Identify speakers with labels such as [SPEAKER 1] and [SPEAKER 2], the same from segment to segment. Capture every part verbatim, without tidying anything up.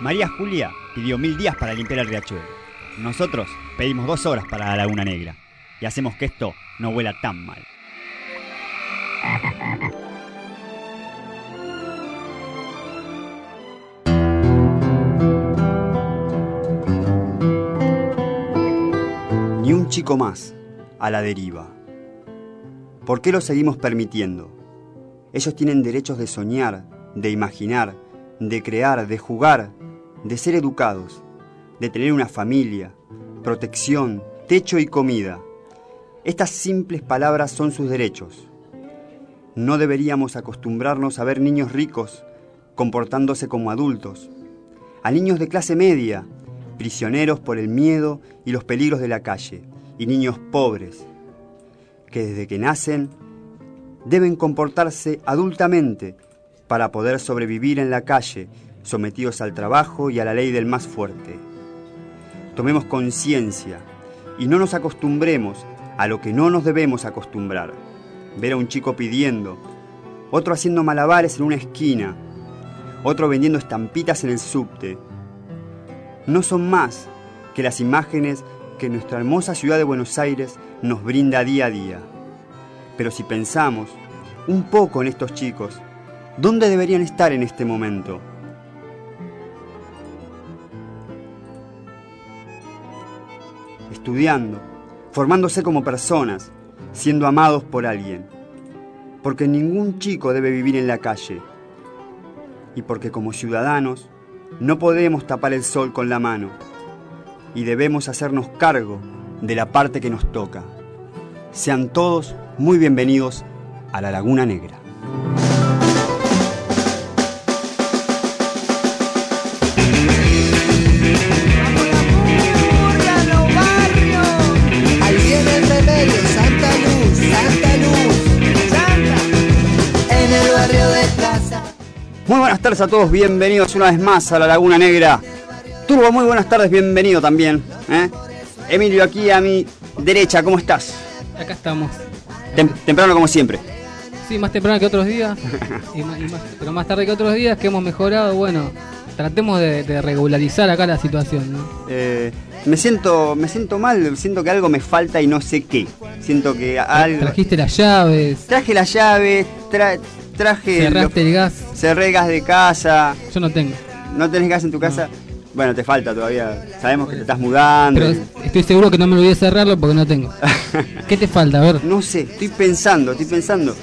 [SPEAKER 1] María Julia pidió mil días para limpiar el riachuelo. Nosotros pedimos dos horas para la Laguna Negra. Y hacemos que esto no huela tan mal. Ni un chico más a la deriva. ¿Por qué lo seguimos permitiendo? Ellos tienen derechos de soñar, de imaginar, de crear, de jugar, de ser educados, de tener una familia, protección, techo y comida. Estas simples palabras son sus derechos. No deberíamos acostumbrarnos a ver niños ricos comportándose como adultos, a niños de clase media, prisioneros por el miedo y los peligros de la calle, y niños pobres, que desde que nacen deben comportarse adultamente para poder sobrevivir en la calle, sometidos al trabajo y a la ley del más fuerte. Tomemos conciencia y no nos acostumbremos a lo que no nos debemos acostumbrar. Ver a un chico pidiendo, otro haciendo malabares en una esquina, otro vendiendo estampitas en el subte. No son más que las imágenes que nuestra hermosa ciudad de Buenos Aires nos brinda día a día. Pero si pensamos un poco en estos chicos, ¿dónde deberían estar en este momento? Estudiando, formándose como personas, siendo amados por alguien. Porque ningún chico debe vivir en la calle. Y porque como ciudadanos no podemos tapar el sol con la mano. Y debemos hacernos cargo de la parte que nos toca. Sean todos muy bienvenidos a la Laguna Negra. Muy buenas tardes a todos, bienvenidos una vez más a la Laguna Negra. Turbo, muy buenas tardes, bienvenido también. ¿eh? Emilio, aquí a mi derecha, ¿cómo estás?
[SPEAKER 2] Acá estamos.
[SPEAKER 1] Tem- temprano como siempre.
[SPEAKER 2] Sí, más temprano que otros días, y más, y más, pero más tarde que otros días que hemos mejorado. Bueno, tratemos de, de regularizar acá la situación, ¿no?
[SPEAKER 1] Eh, me siento me siento mal, siento que algo me falta y no sé qué. Siento que algo...
[SPEAKER 2] Trajiste las llaves.
[SPEAKER 1] Traje las llaves, tra- traje...
[SPEAKER 2] Cerraste
[SPEAKER 1] lo-
[SPEAKER 2] el gas.
[SPEAKER 1] Cerré el gas de casa.
[SPEAKER 2] Yo no tengo.
[SPEAKER 1] ¿No tenés gas en tu casa? No. Bueno, te falta todavía. Sabemos que te estás mudando.
[SPEAKER 2] Pero
[SPEAKER 1] y...
[SPEAKER 2] estoy seguro que no me olvidé cerrarlo porque no tengo. ¿Qué te falta? A ver.
[SPEAKER 1] No sé, estoy pensando, estoy pensando.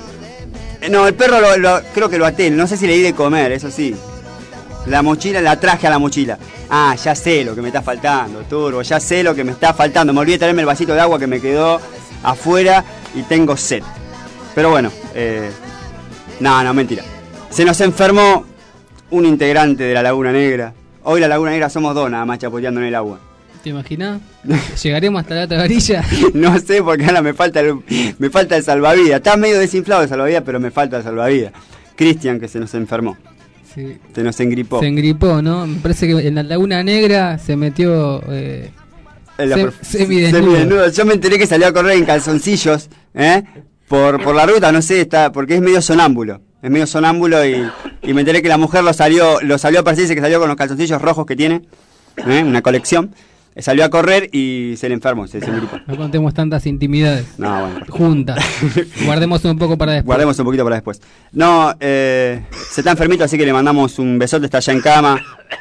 [SPEAKER 1] Eh, No, el perro lo, lo- creo que lo até. No sé si le di de comer, eso sí. La mochila, la traje a la mochila. Ah, ya sé lo que me está faltando, Turbo. Ya sé lo que me está faltando. Me olvidé de traerme el vasito de agua que me quedó afuera y tengo sed. Pero bueno, eh... no, no, mentira. Se nos enfermó un integrante de la Laguna Negra. Hoy la Laguna Negra somos dos nada más chapoteando en el agua.
[SPEAKER 2] ¿Te imaginas? ¿Llegaremos hasta la otra varilla?
[SPEAKER 1] No sé, porque ahora me falta el, me falta el salvavidas. Está medio desinflado el salvavidas, pero me falta el salvavidas. Cristian, que se nos enfermó.
[SPEAKER 2] Sí.
[SPEAKER 1] Se nos engripó.
[SPEAKER 2] Se engripó, ¿no? Me parece que en la Laguna Negra se metió eh,
[SPEAKER 1] En la
[SPEAKER 2] sem-
[SPEAKER 1] prof-
[SPEAKER 2] semidesnudo.
[SPEAKER 1] semidesnudo. Yo me enteré que salió a correr en calzoncillos, ¿eh? Por, por la ruta, no sé, está, porque es medio sonámbulo. Es medio sonámbulo y, y me enteré que la mujer lo salió, lo salió a perseguirse, que salió con los calzoncillos rojos que tiene, ¿eh? Una colección. Salió a correr y se le enfermó, se, se engripó.
[SPEAKER 2] No contemos tantas intimidades.
[SPEAKER 1] No, bueno.
[SPEAKER 2] Juntas. Guardemos un poco para después.
[SPEAKER 1] Guardemos un poquito para después. No, eh, se está enfermito, así que le mandamos un besote, está allá en cama.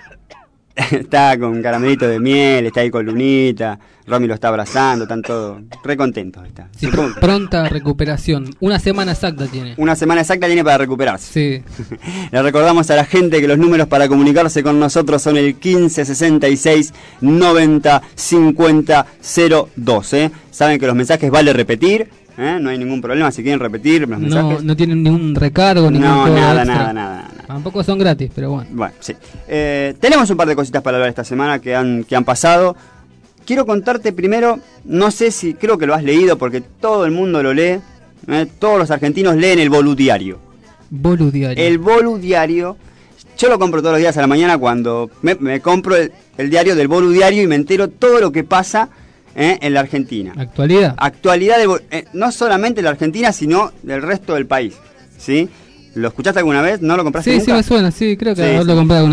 [SPEAKER 1] Está con caramelito de miel, está ahí con Lunita. Romy lo está abrazando, están todos re contentos. Está.
[SPEAKER 2] Sí, pr- pronta recuperación. Una semana exacta tiene.
[SPEAKER 1] Una semana exacta tiene para recuperarse.
[SPEAKER 2] Sí.
[SPEAKER 1] Le recordamos a la gente que los números para comunicarse con nosotros son el quince sesenta y seis noventa cincuenta cero dos. ¿eh? Saben que los mensajes vale repetir, ¿eh? No hay ningún problema si quieren repetir los
[SPEAKER 2] No,
[SPEAKER 1] mensajes.
[SPEAKER 2] no tienen ningún recargo, ningún
[SPEAKER 1] No,
[SPEAKER 2] cobro
[SPEAKER 1] nada,
[SPEAKER 2] extra.
[SPEAKER 1] nada, nada, nada.
[SPEAKER 2] Tampoco son gratis, pero bueno.
[SPEAKER 1] Bueno, sí. Eh, tenemos un par de cositas para hablar esta semana que han, que han pasado. Quiero contarte primero, no sé si, creo que lo has leído porque todo el mundo lo lee. ¿eh? Todos los argentinos leen el Boludiario.
[SPEAKER 2] Boludiario.
[SPEAKER 1] El Boludiario, yo lo compro todos los días a la mañana cuando me, me compro el, el diario del Boludiario y me entero todo lo que pasa ¿eh? en la Argentina.
[SPEAKER 2] ¿Actualidad?
[SPEAKER 1] Actualidad, de, eh, no solamente de la Argentina, sino del resto del país. ¿Sí? ¿Lo escuchaste alguna vez? ¿No lo compraste
[SPEAKER 2] Sí,
[SPEAKER 1] nunca?
[SPEAKER 2] sí me suena, sí, creo que
[SPEAKER 1] Sí,
[SPEAKER 2] haberlo
[SPEAKER 1] sí.
[SPEAKER 2] comprado alguna vez.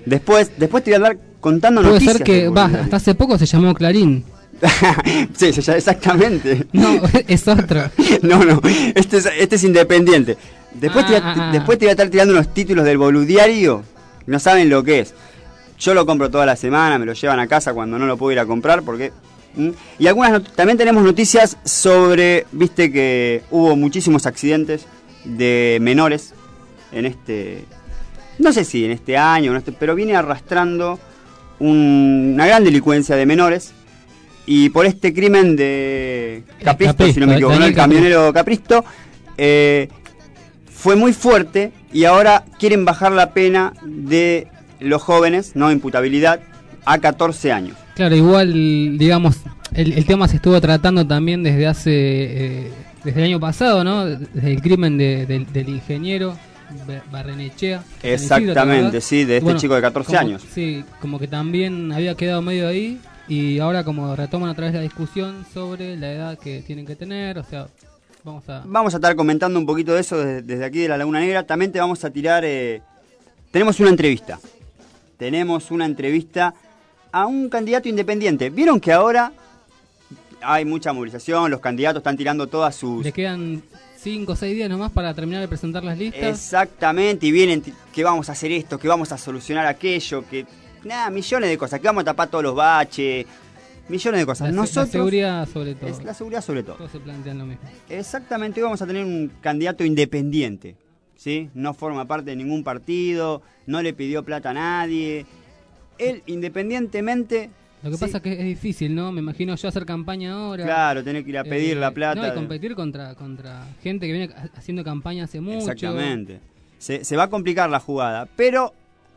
[SPEAKER 1] Después, después te voy a hablar contando
[SPEAKER 2] Puede
[SPEAKER 1] noticias.
[SPEAKER 2] ser que,
[SPEAKER 1] del
[SPEAKER 2] va,
[SPEAKER 1] boludiario.
[SPEAKER 2] hasta hace poco se llamó Clarín.
[SPEAKER 1] Sí, ya, exactamente.
[SPEAKER 2] No, es otro.
[SPEAKER 1] No, no, este es, este es independiente. Después,
[SPEAKER 2] Ah,
[SPEAKER 1] te, voy a-
[SPEAKER 2] ah, ah.
[SPEAKER 1] después te voy a estar tirando unos títulos del boludiario. No saben lo que es. Yo lo compro toda la semana, me lo llevan a casa cuando no lo puedo ir a comprar porque... ¿Mm? Y algunas not- también tenemos noticias sobre, viste que hubo muchísimos accidentes de menores en este... No sé si en este año, en este, pero viene arrastrando un- una gran delincuencia de menores. Y por este crimen de Capristo,
[SPEAKER 2] Capristo,
[SPEAKER 1] si no me equivoco, ¿no?
[SPEAKER 2] Daniel
[SPEAKER 1] El camionero Capristo, eh, fue muy fuerte y ahora quieren bajar la pena de los jóvenes, no imputabilidad, a catorce años.
[SPEAKER 2] Claro, igual, digamos, el, el tema se estuvo tratando también desde hace, eh, desde el año pasado, ¿no? Desde el crimen de- del, del ingeniero Ba- Barrenechea.
[SPEAKER 1] Exactamente, sí, de este
[SPEAKER 2] Bueno,
[SPEAKER 1] chico de catorce
[SPEAKER 2] como-
[SPEAKER 1] años.
[SPEAKER 2] Sí, como que también había quedado medio ahí y ahora como retoman otra vez la discusión sobre la edad que tienen que tener, o sea, vamos a...
[SPEAKER 1] Vamos a estar comentando un poquito de eso desde, desde aquí de la Laguna Negra. También te vamos a tirar... eh, tenemos una entrevista. Tenemos una entrevista a un candidato independiente. ¿Vieron que ahora hay mucha movilización? Los candidatos están tirando todas sus...
[SPEAKER 2] Le quedan cinco o seis días nomás para terminar de presentar las listas.
[SPEAKER 1] Exactamente, y vienen t- que vamos a hacer esto, que vamos a solucionar aquello, que... Nada, millones de cosas, que vamos a tapar todos los baches, millones de cosas.
[SPEAKER 2] La, se-
[SPEAKER 1] Nosotros...
[SPEAKER 2] la seguridad sobre todo.
[SPEAKER 1] Es la seguridad sobre todo.
[SPEAKER 2] Todos se plantean lo mismo.
[SPEAKER 1] Exactamente, hoy vamos a tener un candidato independiente, ¿sí? No forma parte de ningún partido, no le pidió plata a nadie. Él, independientemente...
[SPEAKER 2] Lo que
[SPEAKER 1] ¿sí?
[SPEAKER 2] pasa es que es difícil, ¿no? Me imagino yo hacer campaña ahora.
[SPEAKER 1] Claro, tener que ir a pedir
[SPEAKER 2] eh,
[SPEAKER 1] la plata.
[SPEAKER 2] No, y competir contra, contra gente que viene ha- haciendo campaña hace mucho.
[SPEAKER 1] Exactamente. Se, se va a complicar la jugada, pero...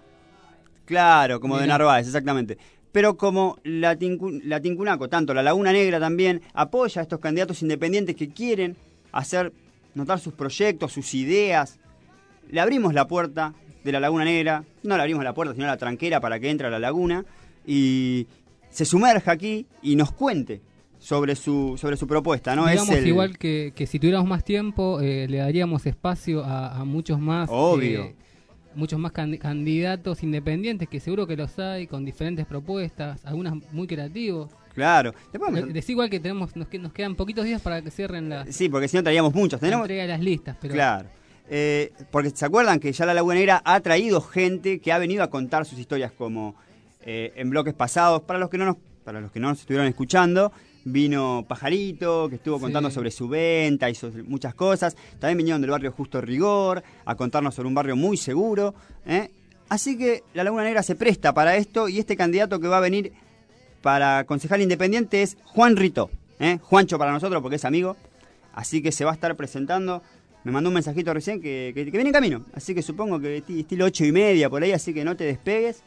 [SPEAKER 1] Claro, como de
[SPEAKER 2] Mirá.
[SPEAKER 1] Narváez, exactamente. Pero como la, Tincu- la Tincunaco, tanto la Laguna Negra también, apoya a estos candidatos independientes que quieren hacer notar sus proyectos, sus ideas, le abrimos la puerta de la Laguna Negra, no le abrimos la puerta, sino la tranquera para que entre a la laguna y se sumerja aquí y nos cuente sobre su sobre su propuesta, ¿no?
[SPEAKER 2] Digamos
[SPEAKER 1] es el...
[SPEAKER 2] igual que, que si tuviéramos más tiempo, eh, le daríamos espacio a, a muchos más...
[SPEAKER 1] Obvio.
[SPEAKER 2] eh, muchos más can- candidatos independientes, que seguro que los hay, con diferentes propuestas, algunas muy creativos.
[SPEAKER 1] Claro. Después vamos a-
[SPEAKER 2] Eh, Decí igual que tenemos nos, que- nos quedan poquitos días para que cierren la,
[SPEAKER 1] Sí, porque si no traíamos muchos.
[SPEAKER 2] la
[SPEAKER 1] Tenemos...
[SPEAKER 2] entrega de las listas. Pero
[SPEAKER 1] Claro. Eh, porque se acuerdan que ya la Laguna Negra ha traído gente que ha venido a contar sus historias como eh, en bloques pasados. Para los que no nos, para los que no nos estuvieron escuchando, vino Pajarito, que estuvo
[SPEAKER 2] Sí.
[SPEAKER 1] contando sobre su venta y sobre muchas cosas. También vinieron del barrio Justo Rigor a contarnos sobre un barrio muy seguro. ¿eh? Así que la Laguna Negra se presta para esto y este candidato que va a venir para concejal independiente es Juan Rito. ¿eh? Juancho para nosotros porque es amigo. Así que se va a estar presentando. Me mandó un mensajito recién que, que, que viene en camino. Así que supongo que esti- estilo ocho y media por ahí, así que no te despegues.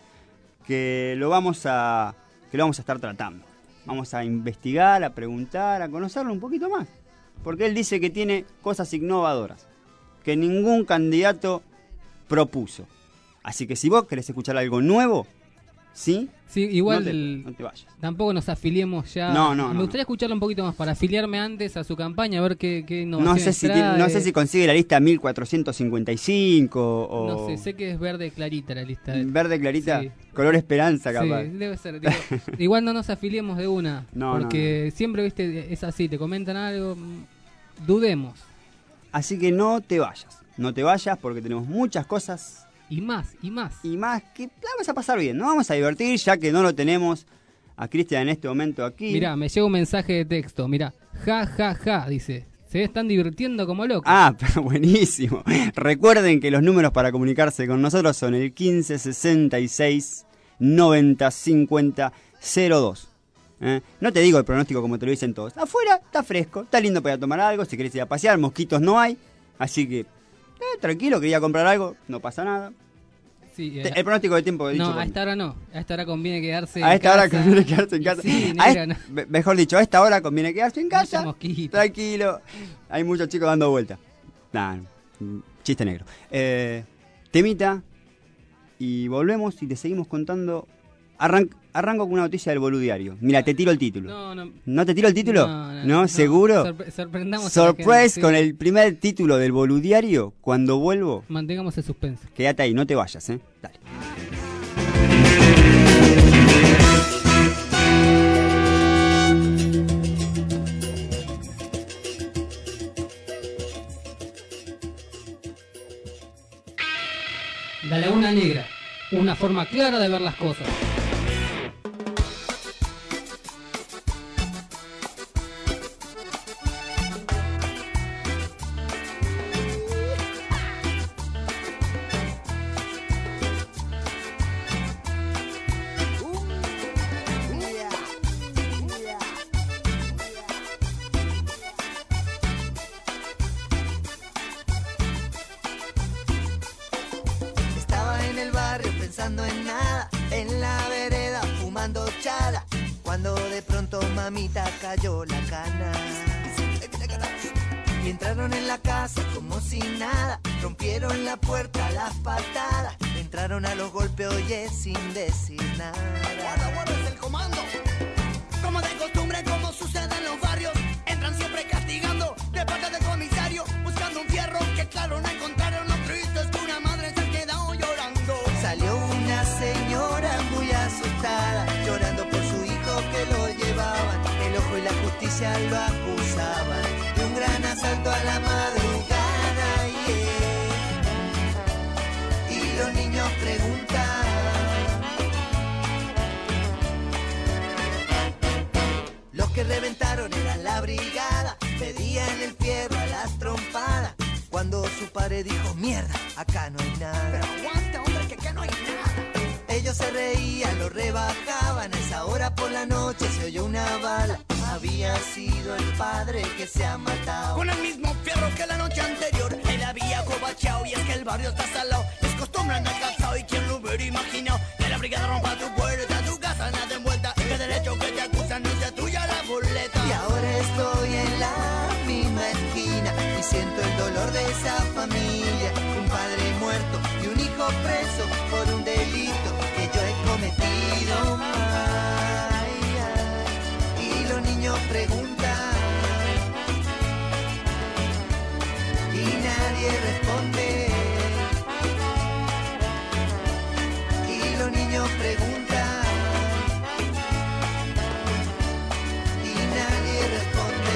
[SPEAKER 1] Que lo vamos a. que lo vamos a estar tratando. Vamos a investigar, a preguntar, a conocerlo un poquito más. Porque él dice que tiene cosas innovadoras. Que ningún candidato propuso. Así que si vos querés escuchar algo nuevo, ¿sí?
[SPEAKER 2] sí, igual
[SPEAKER 1] no, te,
[SPEAKER 2] el-
[SPEAKER 1] no te vayas.
[SPEAKER 2] tampoco nos afiliemos ya.
[SPEAKER 1] No, no,
[SPEAKER 2] Me
[SPEAKER 1] no,
[SPEAKER 2] gustaría escucharlo un poquito más para afiliarme antes a su campaña, a ver qué, qué
[SPEAKER 1] No
[SPEAKER 2] innovaciones
[SPEAKER 1] sé, si tiene- no
[SPEAKER 2] trae.
[SPEAKER 1] sé si consigue la lista mil cuatrocientos cincuenta y cinco o...
[SPEAKER 2] No sé, sé que es verde clarita la lista. de-
[SPEAKER 1] Verde clarita,
[SPEAKER 2] Sí.
[SPEAKER 1] color esperanza capaz.
[SPEAKER 2] Sí, debe ser. digo, igual no nos afiliemos de una.
[SPEAKER 1] No,
[SPEAKER 2] porque siempre, viste, es así, te comentan algo, mm, dudemos.
[SPEAKER 1] Así que no te vayas, no te vayas porque tenemos muchas cosas
[SPEAKER 2] Y más, y más.
[SPEAKER 1] y más que la vamos a pasar bien, nos vamos a divertir ya que no lo tenemos a Cristian en este momento aquí.
[SPEAKER 2] Mirá, me llega un mensaje de texto, mirá, ja, ja, ja, dice, se están divirtiendo como locos.
[SPEAKER 1] Ah, pero buenísimo. Recuerden que los números para comunicarse con nosotros son el quince sesenta y seis noventa cincuenta cero dos. ¿Eh? No te digo el pronóstico como te lo dicen todos. Afuera está fresco, está lindo para tomar algo, si querés ir a pasear, mosquitos no hay. Así que, eh, tranquilo, quería comprar algo, no pasa nada.
[SPEAKER 2] Sí, eh,
[SPEAKER 1] Te- El pronóstico del tiempo he dicho.
[SPEAKER 2] no,
[SPEAKER 1] por
[SPEAKER 2] a
[SPEAKER 1] mí.
[SPEAKER 2] esta hora no, a esta hora conviene quedarse
[SPEAKER 1] A
[SPEAKER 2] en
[SPEAKER 1] esta hora
[SPEAKER 2] casa.
[SPEAKER 1] conviene quedarse en casa.
[SPEAKER 2] Sí,
[SPEAKER 1] A
[SPEAKER 2] negra,
[SPEAKER 1] est-
[SPEAKER 2] no.
[SPEAKER 1] me- Mejor dicho, a esta hora conviene quedarse en casa.
[SPEAKER 2] Mucha mosquita.
[SPEAKER 1] Tranquilo. Hay muchos chicos dando vueltas. Nah, mm, chiste negro. Eh, temita. Y volvemos y te seguimos contando. Arran- arranco con una noticia del Boludiario. Mira, te tiro el título.
[SPEAKER 2] No, no.
[SPEAKER 1] ¿No te tiro el título?
[SPEAKER 2] No, no,
[SPEAKER 1] ¿No?
[SPEAKER 2] no.
[SPEAKER 1] ¿Seguro?
[SPEAKER 2] Sorpre- sorprendamos a la
[SPEAKER 1] Surprise
[SPEAKER 2] gente, sí.
[SPEAKER 1] con el primer título del Boludiario. Cuando vuelvo,
[SPEAKER 2] Mantengamos el suspenso.
[SPEAKER 1] quédate ahí, no te vayas, ¿eh? Dale.
[SPEAKER 2] una forma clara de ver las cosas.
[SPEAKER 3] Pensando en nada, en la vereda fumando chala, cuando de pronto mamita cayó la cana. Y entraron en la casa como si nada, rompieron la puerta a las patadas, entraron a los golpes, oye, sin decir nada.
[SPEAKER 4] Guarda, guarda, es el comando. Como de costumbre, como sucede en los barrios, entran siempre castigando de parte del comisario, buscando un fierro que claro no encontraron. Lo triste es que una madre se ha quedado llorando.
[SPEAKER 3] Salió una señora muy asustada, llorando por su hijo que lo llevaban. El ojo y la justicia lo acusaban de un gran asalto a la madrugada. Yeah. Y los niños preguntan: los que reventaron eran la brigada, pedían el fierro a las trompadas. Cuando su padre dijo: mierda, acá no hay nada.
[SPEAKER 4] Pero aguanta, hombre, que acá no hay nada.
[SPEAKER 3] Ellos se reían, lo rebajaban. A esa hora por la noche se oyó una bala. Había sido el padre que se ha matado.
[SPEAKER 4] Con el mismo fierro que la noche anterior él había cobachado. Y es que el barrio está salado, es costumbre andar calzado. Y quien lo hubiera imaginado que la brigada rompa tu puerta, tu casa nada envuelta, y que derecho que te acusan no sea tuya la boleta.
[SPEAKER 3] Y ahora estoy en la misma esquina y siento el dolor de esa familia. Un padre muerto y un hijo preso por un delito que yo he cometido. Ay, ay. Y los niños preguntan y nadie responde. Y los niños preguntan y nadie responde.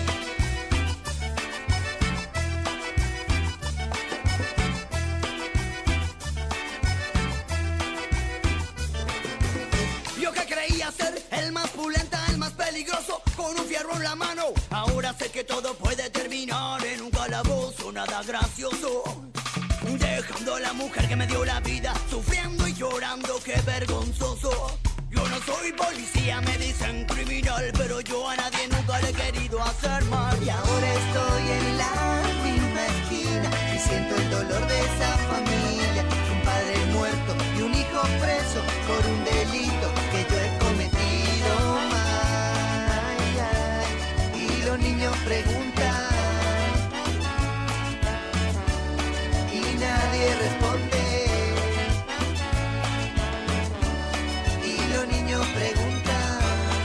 [SPEAKER 4] Yo que creía ser el más pulenta, el más peligroso, con un fierro en la mano, ahora sé que todo puede terminar en un calabozo, nada gracioso. Dejando a la mujer que me dio la vida, sufriendo y llorando, qué vergonzoso. Yo no soy policía, me dicen criminal, pero yo a nadie nunca le he querido hacer mal.
[SPEAKER 3] Y ahora estoy en la misma esquina y siento el dolor de esa familia. Un padre muerto y un hijo preso por un delito que yo he cometido. Ay, ay. Y los niños preguntan y nadie responde. Y los niños preguntan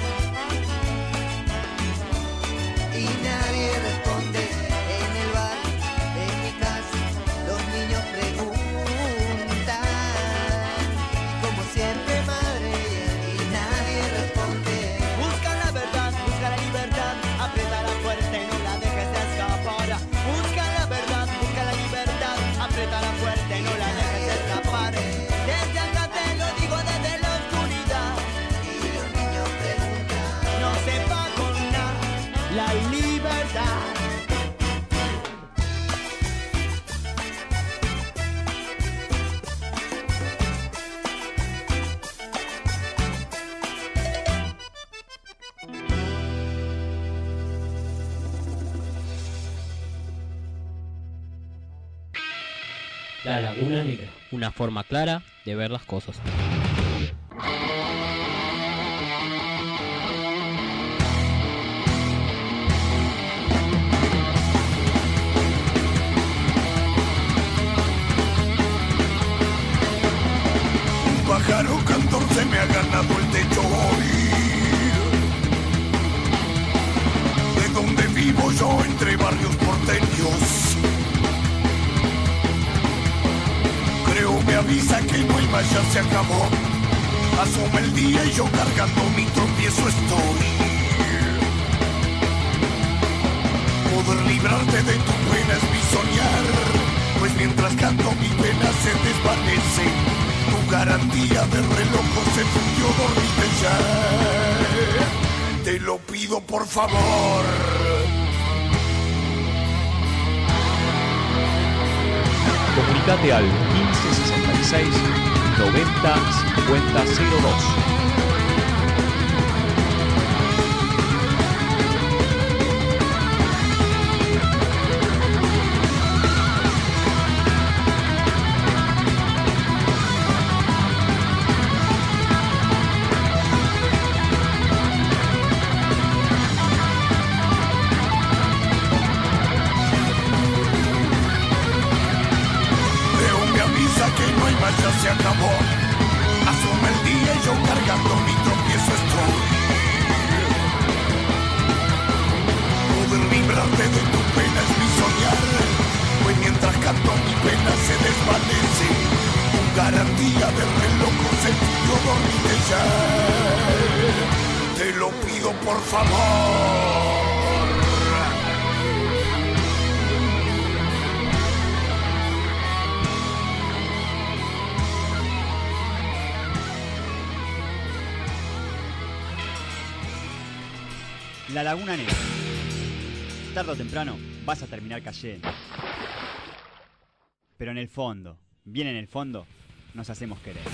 [SPEAKER 3] y nadie responde. En el bar, en mi casa, los niños preguntan. Y como siempre, madre, y nadie responde.
[SPEAKER 4] Busca la verdad, busca la libertad, apriétala fuerte, no la dejes de escapar. Busca la verdad, busca la libertad, apriétala fuerte, no la dejes de escapar. Desde acá te lo digo, desde la oscuridad.
[SPEAKER 3] Y los niños preguntan.
[SPEAKER 4] No se va con nada, la libertad.
[SPEAKER 5] La Laguna Negra, una forma clara de ver las cosas.
[SPEAKER 6] Un pájaro cantor se me ha ganado el techo hoy. De donde vivo yo entre barrios porteños, creo me avisa que no hay más, ya se acabó. Asoma el día y yo cargando mi tropiezo estoy. Poder librarte de tu pena es mi soñar, pues mientras canto mi pena se desvanece. Tu garantía de reloj se fundió, dormite ya. Te lo pido por favor.
[SPEAKER 7] Comunicate al quince sesenta y seis noventa cincuenta cero dos.
[SPEAKER 6] Ya se acabó, asume el día y yo cargando mi tropiezo estoy. Poder librarte de tu pena es mi soñar, pues mientras canto mi pena se desvanece. Con garantía de reloj se fundió, dormite ya. Te lo pido por favor.
[SPEAKER 8] La Laguna Negra. Tarde o temprano vas a terminar cayendo. Pero en el fondo, bien en el fondo, nos hacemos querer.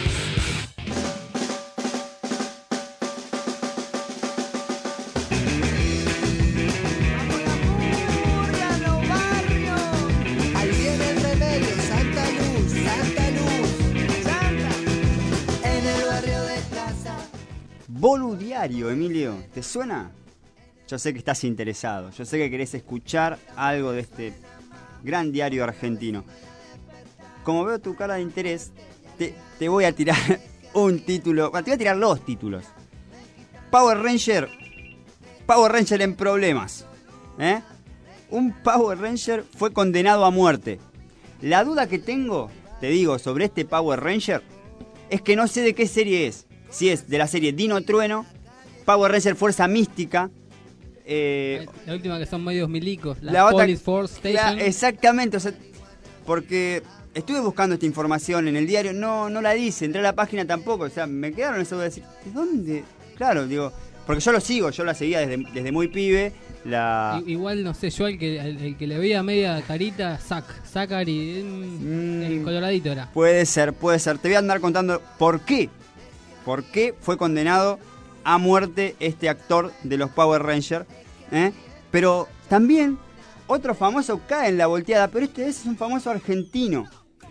[SPEAKER 3] Ahí viene el remedio, Santa Luz, Santa Luz, Santa, en el barrio de Plaza.
[SPEAKER 1] Boludiario, Emilio, ¿te suena? Yo sé que estás interesado, yo sé que querés escuchar algo de este gran diario argentino. Como veo tu cara de interés, te, te voy a tirar un título, bueno, te voy a tirar los títulos. Power Ranger, Power Ranger en problemas, ¿eh? Un Power Ranger fue condenado a muerte. La duda que tengo, te digo, sobre este Power Ranger, es que no sé de qué serie es. Si es de la serie Dino Trueno, Power Ranger Fuerza Mística, Eh,
[SPEAKER 2] la última que son medios milicos, la,
[SPEAKER 1] la otra,
[SPEAKER 2] Police Force Station.
[SPEAKER 1] La, exactamente, o sea, porque estuve buscando esta información en el diario, no no la dice, entré a la página tampoco, o sea, me quedaron eso de decir, ¿de dónde? Claro, digo, porque yo lo sigo, yo la seguía desde, desde muy pibe. La...
[SPEAKER 2] Igual, no sé, yo el que, el, el que le veía media carita, Zack, Zachary, mm, el coloradito era.
[SPEAKER 1] Puede ser, puede ser, te voy a andar contando por qué, por qué fue condenado a muerte este actor de los Power Rangers, ¿eh? Pero también otro famoso cae en la volteada, pero este es un famoso argentino,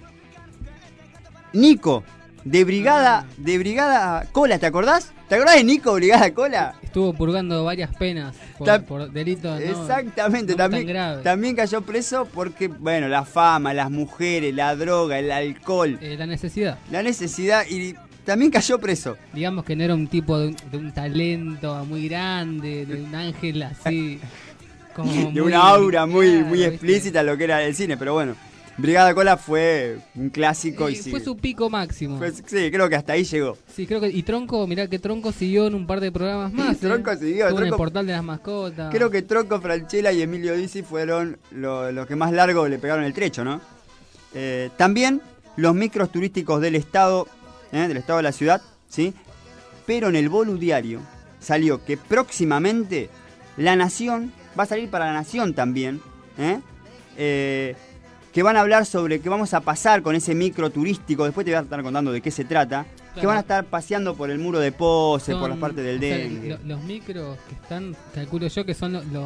[SPEAKER 1] Nico, de Brigada, de Brigada Cola, ¿te acordás? ¿Te acordás de Nico, Brigada Cola?
[SPEAKER 2] Estuvo purgando varias penas por,
[SPEAKER 1] Ta-
[SPEAKER 2] por delitos no,
[SPEAKER 1] exactamente,
[SPEAKER 2] no
[SPEAKER 1] también,
[SPEAKER 2] tan graves.
[SPEAKER 1] también cayó preso porque, bueno, la fama, las mujeres, la droga, el alcohol,
[SPEAKER 2] Eh, la necesidad.
[SPEAKER 1] la necesidad, y también cayó preso.
[SPEAKER 2] Digamos que no era un tipo de un, de un talento muy grande, de un ángel así, como
[SPEAKER 1] de
[SPEAKER 2] muy,
[SPEAKER 1] una aura muy,
[SPEAKER 2] claro,
[SPEAKER 1] muy
[SPEAKER 2] ¿viste?
[SPEAKER 1] explícita lo que era el cine, pero bueno, Brigada Cola fue un clásico y,
[SPEAKER 2] Y
[SPEAKER 1] sí.
[SPEAKER 2] fue su pico máximo.
[SPEAKER 1] Fue- sí, creo que hasta ahí llegó.
[SPEAKER 2] Sí, creo que y Tronco, mirá que Tronco siguió en un par de programas más.
[SPEAKER 1] Tronco
[SPEAKER 2] ¿eh?
[SPEAKER 1] siguió,
[SPEAKER 2] Estuvo en el
[SPEAKER 1] Tronco-
[SPEAKER 2] portal de las mascotas.
[SPEAKER 1] Creo que Tronco, Franchella y Emilio Dizzi fueron los lo que más largo le pegaron el trecho, ¿no? Eh, también los micros turísticos del estado, ¿eh? del estado de la ciudad, ¿sí? Pero en el Boludiario salió que próximamente La Nación, va a salir para La Nación también, ¿eh? Eh, que van a hablar sobre qué vamos a pasar con ese micro turístico, después te voy a estar contando de qué se trata,
[SPEAKER 2] Claro.
[SPEAKER 1] que van a estar paseando por el muro de Pose,
[SPEAKER 2] Son-
[SPEAKER 1] por las partes del
[SPEAKER 2] o sea,
[SPEAKER 1] dengue.
[SPEAKER 2] lo- los micros que están, calculo yo que son lo- los,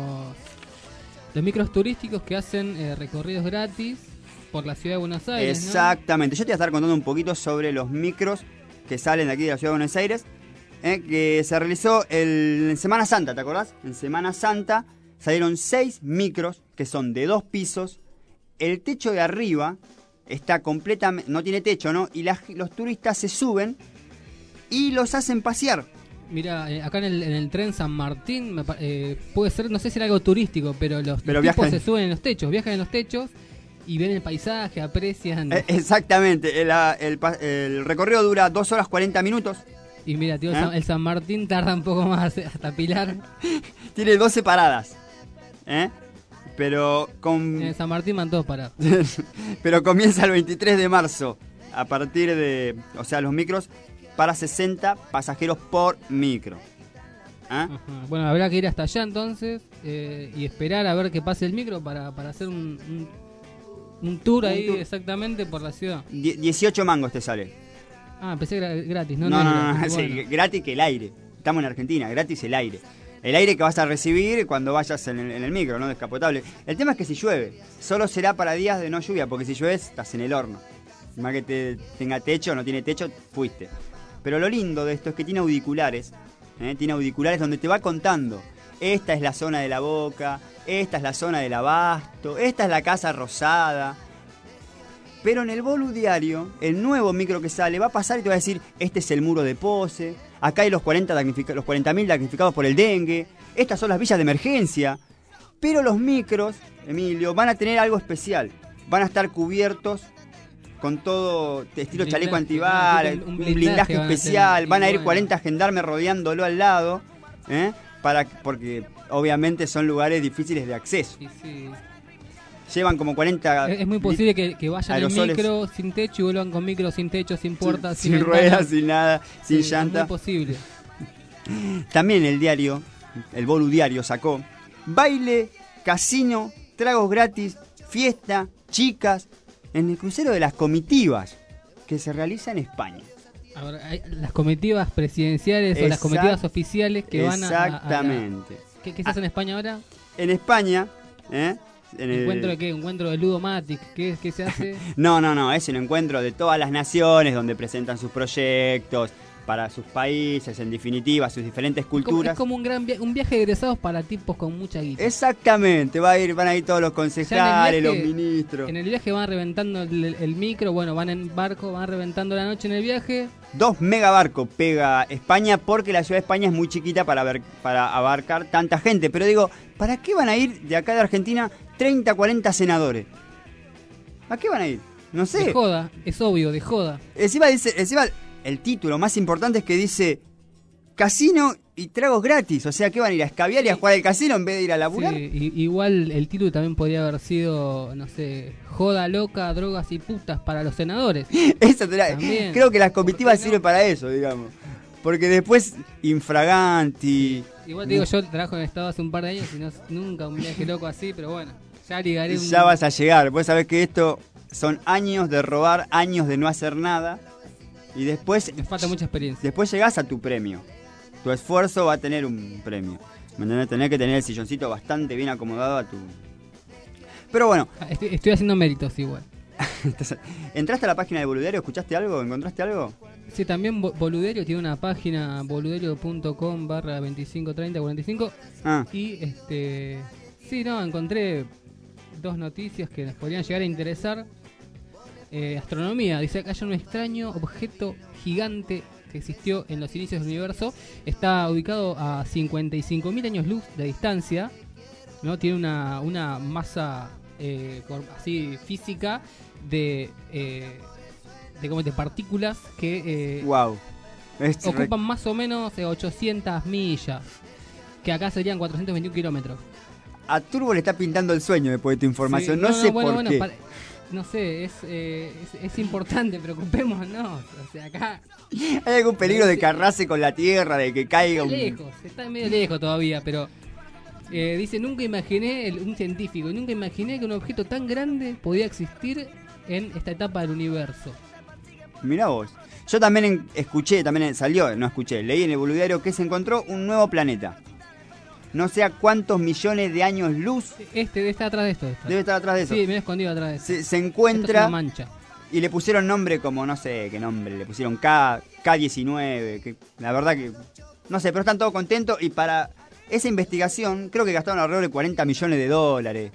[SPEAKER 2] los micros turísticos que hacen eh, recorridos gratis por la ciudad de Buenos Aires. ¿no?
[SPEAKER 1] Exactamente, yo te voy a estar contando un poquito sobre los micros que salen de aquí de la ciudad de Buenos Aires, eh, que se realizó el, en Semana Santa, ¿te acordás? En Semana Santa salieron seis micros que son de dos pisos. El techo de arriba está completamente, no tiene techo, ¿no? Y la- los turistas se suben y los hacen pasear.
[SPEAKER 2] Mira, eh, acá en el, en el tren San Martín, me pa- eh, puede ser, no sé si era algo turístico, pero los,
[SPEAKER 1] Pero
[SPEAKER 2] los tipos
[SPEAKER 1] viajan-
[SPEAKER 2] se suben en los techos, viajan en los techos y ven el paisaje, aprecian.
[SPEAKER 1] Eh, exactamente, el, ah, el pa- el recorrido dura dos horas cuarenta minutos.
[SPEAKER 2] Y mira, tío, el
[SPEAKER 1] ¿Eh?
[SPEAKER 2] San- el San Martín tarda un poco más hasta Pilar.
[SPEAKER 1] Tiene doce paradas. ¿eh? Pero con...
[SPEAKER 2] En el San Martín van todos parados.
[SPEAKER 1] Pero comienza el veintitrés de marzo a partir de, o sea, los micros para sesenta pasajeros por micro. ¿Ah?
[SPEAKER 2] Ajá. Bueno, habrá que ir hasta allá entonces eh, y esperar a ver qué pase el micro para, para hacer un, un, un tour
[SPEAKER 1] Un
[SPEAKER 2] ahí
[SPEAKER 1] tour.
[SPEAKER 2] exactamente por la ciudad.
[SPEAKER 1] Die- dieciocho mangos te sale.
[SPEAKER 2] Ah, empecé gra- gratis, ¿no?
[SPEAKER 1] No, no,
[SPEAKER 2] es
[SPEAKER 1] no, no,
[SPEAKER 2] gratis.
[SPEAKER 1] sí,
[SPEAKER 2] Bueno.
[SPEAKER 1] gratis que el aire. Estamos en Argentina, gratis el aire. El aire que vas a recibir cuando vayas en el, en el micro, ¿no? Descapotable. El tema es que si llueve, solo será para días de no lluvia, porque si llueves estás en el horno. Más que te, tenga techo, no tiene techo, fuiste. Pero lo lindo de esto es que tiene auriculares, ¿eh? Tiene auriculares donde te va contando. Esta es la zona de la Boca, esta es la zona del Abasto, esta es la Casa Rosada. Pero en el Bolu Diario, el nuevo micro que sale va a pasar y te va a decir, este es el muro de Pose, acá hay los cuarenta damnific- los cuarenta mil damnificados por el dengue, estas son las villas de emergencia. Pero los micros, Emilio, van a tener algo especial. Van a estar cubiertos con todo estilo
[SPEAKER 2] Blindaje,
[SPEAKER 1] chaleco
[SPEAKER 2] ¿no?
[SPEAKER 1] antibalas,
[SPEAKER 2] Un
[SPEAKER 1] un
[SPEAKER 2] blindaje
[SPEAKER 1] blindaje
[SPEAKER 2] van a
[SPEAKER 1] especial,
[SPEAKER 2] tener,
[SPEAKER 1] van a
[SPEAKER 2] y
[SPEAKER 1] ir
[SPEAKER 2] bueno.
[SPEAKER 1] cuarenta gendarmes rodeándolo al lado, ¿eh? Para, porque obviamente son lugares difíciles de acceso.
[SPEAKER 2] Sí, sí.
[SPEAKER 1] Llevan como cuarenta...
[SPEAKER 2] Es, es muy posible que, que vayan en
[SPEAKER 1] aerosoles.
[SPEAKER 2] micro sin techo y vuelvan con micro sin techo, sin puertas,
[SPEAKER 1] sin,
[SPEAKER 2] sin,
[SPEAKER 1] sin
[SPEAKER 2] ventanas.
[SPEAKER 1] ruedas, sin nada, sin
[SPEAKER 2] Sí,
[SPEAKER 1] llanta.
[SPEAKER 2] Es muy posible.
[SPEAKER 1] También el diario, el Bolu Diario sacó baile, casino, tragos gratis, fiesta, chicas, en el crucero de las comitivas que se realiza en España.
[SPEAKER 2] Ahora, hay las comitivas presidenciales o las
[SPEAKER 1] Exact-
[SPEAKER 2] comitivas oficiales que van a... a- a la-
[SPEAKER 1] Exactamente.
[SPEAKER 2] ¿Qué, qué se hace en España ahora?
[SPEAKER 1] En España, ¿eh? En el-
[SPEAKER 2] ¿Encuentro de qué? ¿Encuentro de Ludomatic? ¿Qué, qué se hace?
[SPEAKER 1] No, no, no, es un encuentro de todas las naciones donde presentan sus proyectos para sus países, en definitiva, sus diferentes
[SPEAKER 2] Como-
[SPEAKER 1] culturas.
[SPEAKER 2] Es como un gran via- un viaje de egresados para tipos con mucha guita.
[SPEAKER 1] Exactamente, va a ir, van a ir todos los concejales, los
[SPEAKER 2] viaje-
[SPEAKER 1] ministros.
[SPEAKER 2] En el viaje van reventando el, el micro, bueno, van en barco, van reventando la noche en el viaje.
[SPEAKER 1] Dos megabarcos pega España porque la ciudad de España es muy chiquita para, ver, para abarcar tanta gente. Pero digo, ¿para qué van a ir de acá de Argentina treinta, cuarenta senadores? ¿A qué van a ir? No sé.
[SPEAKER 2] De joda, es obvio, de joda.
[SPEAKER 1] Encima dice, encima el título más importante es que dice casino y tragos gratis. O sea, ¿qué van a ir a escabiar y a jugar al casino en vez de ir a laburar?
[SPEAKER 2] Sí, i- igual el título también podría haber sido, no sé, joda loca, drogas y putas para los senadores.
[SPEAKER 1] Eso te la-
[SPEAKER 2] También.
[SPEAKER 1] creo que las comitivas
[SPEAKER 2] ¿Por qué no?
[SPEAKER 1] sirven para eso, digamos. Porque después, infraganti.
[SPEAKER 2] Igual te digo, yo trabajo en el Estado hace un par de años y no, nunca un viaje loco así, pero bueno, ya ligaré un...
[SPEAKER 1] Ya vas a llegar. Vos sabés que esto son años de robar, años de no hacer nada. Y después,
[SPEAKER 2] Me falta mucha experiencia.
[SPEAKER 1] después llegás a tu premio. Tu esfuerzo va a tener un premio. ¿Me entendés? Tenés que tener el silloncito bastante bien acomodado a tu... Pero bueno,
[SPEAKER 2] Ah, Estoy, estoy haciendo méritos igual.
[SPEAKER 1] ¿entraste a la página de Boludario? ¿Escuchaste algo? ¿Encontraste algo?
[SPEAKER 2] Sí, también Bo- Boluderio tiene una página, boluderio punto com barra veinticinco treinta cuarenta y cinco.
[SPEAKER 1] Ah,
[SPEAKER 2] Y este. Sí, no, encontré dos noticias que nos podrían llegar a interesar. Eh, astronomía, dice que hay un extraño objeto gigante que existió en los inicios del universo. Está ubicado a cincuenta y cinco mil años luz de distancia. ¿No? Tiene una, una masa eh, cor- así física de. Eh, de, como de partículas que eh,
[SPEAKER 1] wow. Es re-
[SPEAKER 2] ocupan más o menos eh, ochocientas millas, que acá serían cuatrocientos veintiún kilómetros.
[SPEAKER 1] A Turbo le está pintando el sueño después de tu información.
[SPEAKER 2] Sí,
[SPEAKER 1] no, sé
[SPEAKER 2] bueno,
[SPEAKER 1] por
[SPEAKER 2] bueno,
[SPEAKER 1] qué.
[SPEAKER 2] para- no sé, es, eh, es, es importante, preocupémonos. O sea, acá
[SPEAKER 1] ¿Hay algún peligro de que arrase con la tierra, de que caiga
[SPEAKER 2] está
[SPEAKER 1] un...
[SPEAKER 2] lejos, está medio lejos todavía, pero eh, dice, nunca imaginé, el- un científico, nunca imaginé que un objeto tan grande podía existir en esta etapa del universo.
[SPEAKER 1] Mirá vos. Yo también en- escuché, también en- salió, no escuché, leí en el Boludario que se encontró un nuevo planeta. No sé a cuántos millones de años luz
[SPEAKER 2] Este debe estar atrás de esto. esto.
[SPEAKER 1] debe estar atrás de eso.
[SPEAKER 2] Sí, me he escondido atrás de esto.
[SPEAKER 1] Se, se
[SPEAKER 2] Esto es
[SPEAKER 1] encuentra
[SPEAKER 2] una mancha.
[SPEAKER 1] y le pusieron nombre como, no sé qué nombre, le pusieron K, K diecinueve, que la verdad que, no sé, pero están todos contentos y para esa investigación creo que gastaron alrededor de cuarenta millones de dólares.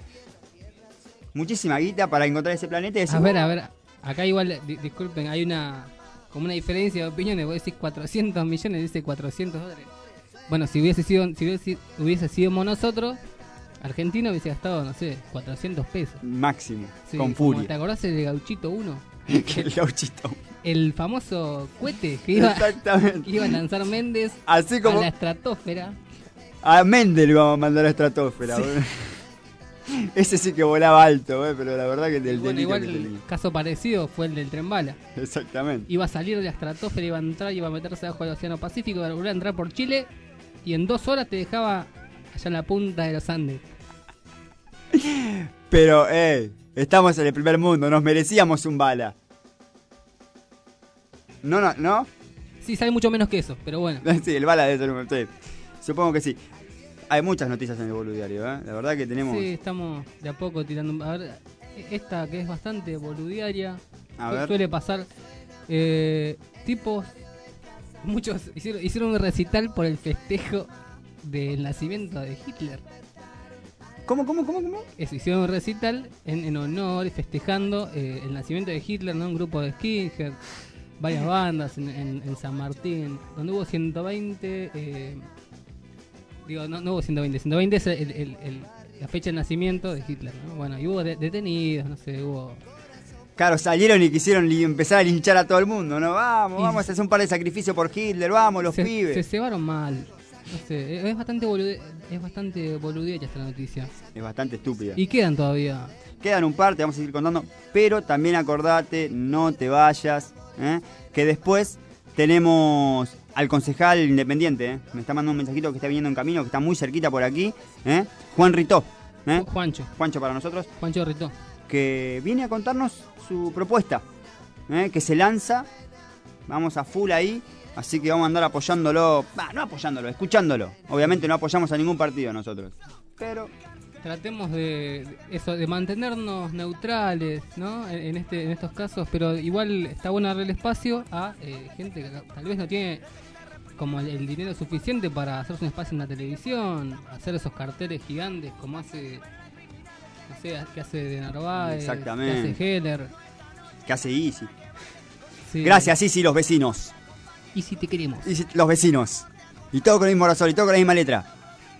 [SPEAKER 1] Muchísima guita para encontrar ese planeta y decir,
[SPEAKER 2] A ver, a ver, acá igual, di- disculpen, hay una como una diferencia de opiniones. Vos decís cuatrocientos millones, dice cuatrocientos dólares. Bueno, si hubiese sido si hubiese, hubiese sido nosotros, Argentina hubiese gastado, no sé, cuatrocientos pesos.
[SPEAKER 1] máximo,
[SPEAKER 2] Sí,
[SPEAKER 1] con
[SPEAKER 2] como,
[SPEAKER 1] furia.
[SPEAKER 2] ¿te acordás del Gauchito uno?
[SPEAKER 1] El gauchito.
[SPEAKER 2] El famoso cohete que iba,
[SPEAKER 1] Exactamente.
[SPEAKER 2] que iba a lanzar Méndez
[SPEAKER 1] Así como
[SPEAKER 2] a la estratosfera.
[SPEAKER 1] a Mendel vamos a mandar a la estratosfera.
[SPEAKER 2] Sí.
[SPEAKER 1] boludo. Ese sí que volaba alto, eh, pero la verdad que del
[SPEAKER 2] Bueno,
[SPEAKER 1] delito
[SPEAKER 2] igual
[SPEAKER 1] que
[SPEAKER 2] el
[SPEAKER 1] tenía.
[SPEAKER 2] caso parecido fue el del tren bala.
[SPEAKER 1] Exactamente.
[SPEAKER 2] Iba a salir de la estratosfera, iba a entrar, iba a meterse abajo del Océano Pacífico, iba a volver a entrar por Chile y en dos horas te dejaba allá en la punta de los Andes.
[SPEAKER 1] Pero, eh, estamos en el primer mundo, nos merecíamos un bala. No, no, ¿no?
[SPEAKER 2] Sí, sale mucho menos que eso, pero bueno.
[SPEAKER 1] Sí, el bala debe ser un... Sí, supongo que sí. Hay muchas noticias en el boludiario, ¿eh? La verdad que tenemos...
[SPEAKER 2] Sí, estamos de a poco tirando... A ver, esta que es bastante boludiaria,
[SPEAKER 1] A
[SPEAKER 2] su-
[SPEAKER 1] ver.
[SPEAKER 2] suele pasar... Eh, tipos... Muchos hicieron, hicieron un recital por el festejo del nacimiento de Hitler.
[SPEAKER 1] ¿Cómo, cómo, cómo, cómo?
[SPEAKER 2] Eso, hicieron un recital en, en honor y festejando eh, el nacimiento de Hitler, ¿no? Un grupo de skinhead, varias bandas en, en- en San Martín, donde hubo ciento veinte... Eh, digo, no, no hubo ciento veinte, ciento veinte es el, el- el- la fecha de nacimiento de Hitler, ¿no? Bueno, y hubo de- detenidos, no sé, hubo...
[SPEAKER 1] Claro, salieron y quisieron li- empezar a linchar a todo el mundo, ¿no? Vamos,
[SPEAKER 2] Y-
[SPEAKER 1] vamos a hacer un par de sacrificios por Hitler, vamos, los
[SPEAKER 2] se,
[SPEAKER 1] pibes.
[SPEAKER 2] se cebaron mal. No sé, es bastante bolude, es bastante boludilla esta noticia.
[SPEAKER 1] Es bastante estúpida.
[SPEAKER 2] Y quedan todavía.
[SPEAKER 1] Quedan un par, te vamos a seguir contando, pero también acordate, no te vayas, ¿eh? Que después tenemos al concejal independiente, ¿eh? Me está mandando un mensajito que está viniendo en camino, que está muy cerquita por aquí, ¿eh? Juan Ritó, ¿eh?
[SPEAKER 2] Juancho,
[SPEAKER 1] Juancho para nosotros,
[SPEAKER 2] Juancho Ritó.
[SPEAKER 1] que viene a contarnos su propuesta, ¿eh? Que se lanza, vamos a full ahí, así que vamos a andar apoyándolo, bah, no apoyándolo, escuchándolo. Obviamente no apoyamos a ningún partido nosotros, pero...
[SPEAKER 2] Tratemos de de eso, de mantenernos neutrales, ¿no? En, en este, en estos casos, pero igual está bueno darle el espacio a eh, gente que tal vez no tiene como el, el dinero suficiente para hacerse un espacio en la televisión, hacer esos carteles gigantes como hace, no sé, que hace de Narváez,
[SPEAKER 1] Exactamente.
[SPEAKER 2] que hace Heller.
[SPEAKER 1] ¿Qué hace Easy?
[SPEAKER 2] Sí.
[SPEAKER 1] Gracias, Easy, los vecinos.
[SPEAKER 2] Y si te queremos.
[SPEAKER 1] Y si- los vecinos. Y todo con el mismo razón, y todo con la misma letra.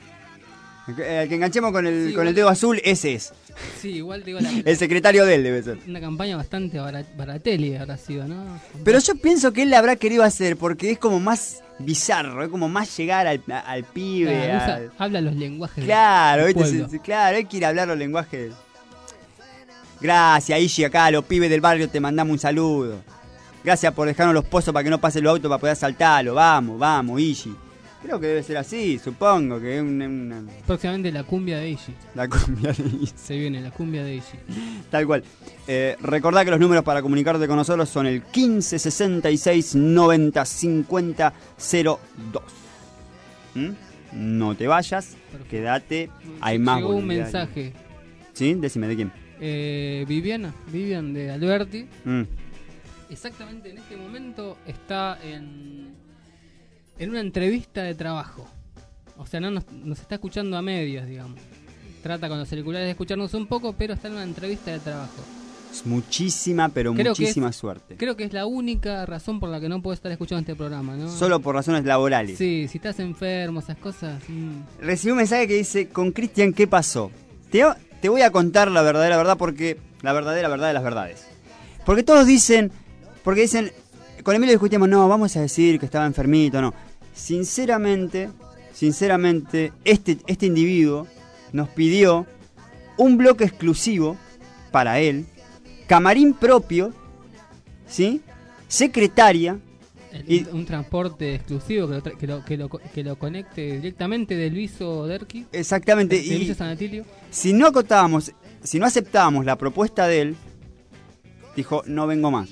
[SPEAKER 1] El que, el que enganchemos con el,
[SPEAKER 2] Sí,
[SPEAKER 1] con el
[SPEAKER 2] igual-
[SPEAKER 1] dedo azul, ese es.
[SPEAKER 2] Sí, igual digo, la,
[SPEAKER 1] El secretario de él debe ser.
[SPEAKER 2] una campaña bastante bara- baratelli habrá sido, ¿no?
[SPEAKER 1] Pero yo pienso que él le habrá querido hacer porque es como más bizarro, es como más llegar al, a- al pibe.
[SPEAKER 2] Claro, usa-
[SPEAKER 1] al-
[SPEAKER 2] habla los lenguajes
[SPEAKER 1] Claro,
[SPEAKER 2] del
[SPEAKER 1] ¿viste?
[SPEAKER 2] pueblo.
[SPEAKER 1] Sí, sí, claro, él quiere hablar los lenguajes. Gracias, Ishi, acá, los pibes del barrio te mandamos un saludo. Gracias por dejarnos los pozos para que no pase los autos para poder saltarlo. Vamos, vamos, Ishi. Creo que debe ser así, supongo que es una, una-
[SPEAKER 2] Próximamente la cumbia de Ishi.
[SPEAKER 1] la cumbia de Ishi.
[SPEAKER 2] Se viene la cumbia de Ishi.
[SPEAKER 1] Tal cual. Eh, recordá que los números para comunicarte con nosotros son el quince sesenta y seis noventa cincuenta cero dos. ¿Mm? No te vayas,
[SPEAKER 2] Perfecto.
[SPEAKER 1] quédate, hay más
[SPEAKER 2] Llegó un
[SPEAKER 1] boludería.
[SPEAKER 2] mensaje.
[SPEAKER 1] ¿Sí? Decime, ¿de quién?
[SPEAKER 2] Eh, Viviana, Vivian de Alberti,
[SPEAKER 1] Mm.
[SPEAKER 2] exactamente en este momento está en, en una entrevista de trabajo. O sea, no nos, nos está escuchando a medias, digamos. Trata con los celulares de escucharnos un poco, pero está en una entrevista de trabajo.
[SPEAKER 1] Es muchísima, pero
[SPEAKER 2] Creo que
[SPEAKER 1] muchísima
[SPEAKER 2] es-
[SPEAKER 1] suerte.
[SPEAKER 2] Creo que es la única razón por la que no puedo estar escuchando este programa, ¿no?
[SPEAKER 1] Solo por razones laborales.
[SPEAKER 2] Sí, si estás enfermo, esas cosas. mm.
[SPEAKER 1] Recibí un mensaje que dice, con Cristian, ¿qué pasó? Te, te voy a contar la verdadera verdad porque... La verdadera verdad de las verdades. Porque todos dicen... Porque dicen... Con Emilio discutimos, no, vamos a decir que estaba enfermito, no. Sinceramente, sinceramente, este, este individuo nos pidió un bloque exclusivo para él, camarín propio, ¿sí? Secretaria,
[SPEAKER 2] El-
[SPEAKER 1] Y-
[SPEAKER 2] un, un transporte exclusivo que lo, tra- que lo, que lo, co- que lo conecte directamente del Luiso Derqui,
[SPEAKER 1] exactamente,
[SPEAKER 2] del
[SPEAKER 1] y
[SPEAKER 2] Luiso San Atilio.
[SPEAKER 1] si no acotábamos, si no aceptábamos la propuesta de él, dijo, no vengo más.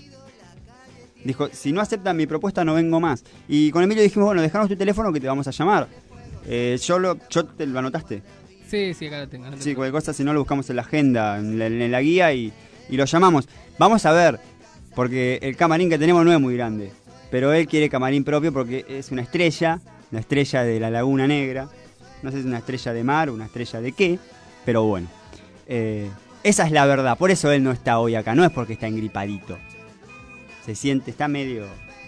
[SPEAKER 1] Dijo, si no aceptan mi propuesta, no vengo más. Y con Emilio dijimos, bueno, dejanos tu teléfono que te vamos a llamar. Eh, yo lo, yo te lo anotaste.
[SPEAKER 2] Sí, sí, acá lo tengo. no te
[SPEAKER 1] Sí, cualquier cosa, si no lo buscamos en la agenda, en la, en la guía y, y lo llamamos. Vamos a ver, porque el camarín que tenemos no es muy grande. Pero él quiere camarín propio porque es una estrella, la estrella de la Laguna Negra. No sé si es una estrella de mar o una estrella de qué, pero bueno. Eh, esa es la verdad, por eso él no está hoy acá, no es porque está engripadito. Se siente, está medio...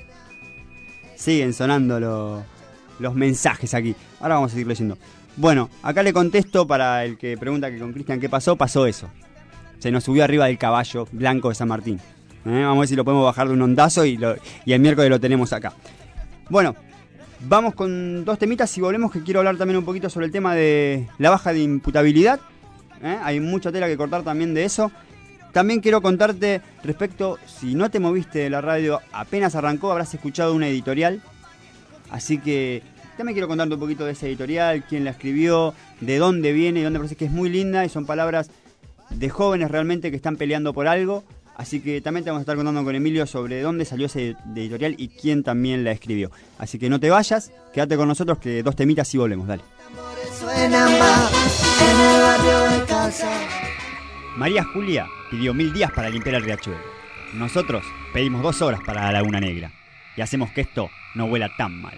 [SPEAKER 1] Siguen sonando lo- los mensajes aquí. Ahora vamos a seguir leyendo. Bueno, acá le contesto para el que pregunta que con Cristian qué pasó, pasó eso. Se nos subió arriba del caballo blanco de San Martín. ¿Eh? Vamos a ver si lo podemos bajar de un ondazo y, lo- y el miércoles lo tenemos acá. Bueno, vamos con dos temitas y volvemos, que quiero hablar también un poquito sobre el tema de la baja de imputabilidad ¿eh? Hay mucha tela que cortar también de eso. También quiero contarte respecto, si no te moviste de la radio, apenas arrancó, habrás escuchado una editorial. Así que también quiero contarte un poquito de esa editorial, quién la escribió, de dónde viene, y dónde parece que es muy linda, y son palabras de jóvenes realmente que están peleando por algo. Así que también te vamos a estar contando con Emilio sobre dónde salió esa editorial y quién también la escribió. Así que no te vayas, quédate con nosotros que dos temitas y volvemos, dale. María Julia pidió mil días para limpiar el riachuelo. Nosotros pedimos dos horas para la Laguna Negra. Y hacemos que esto no huela tan mal.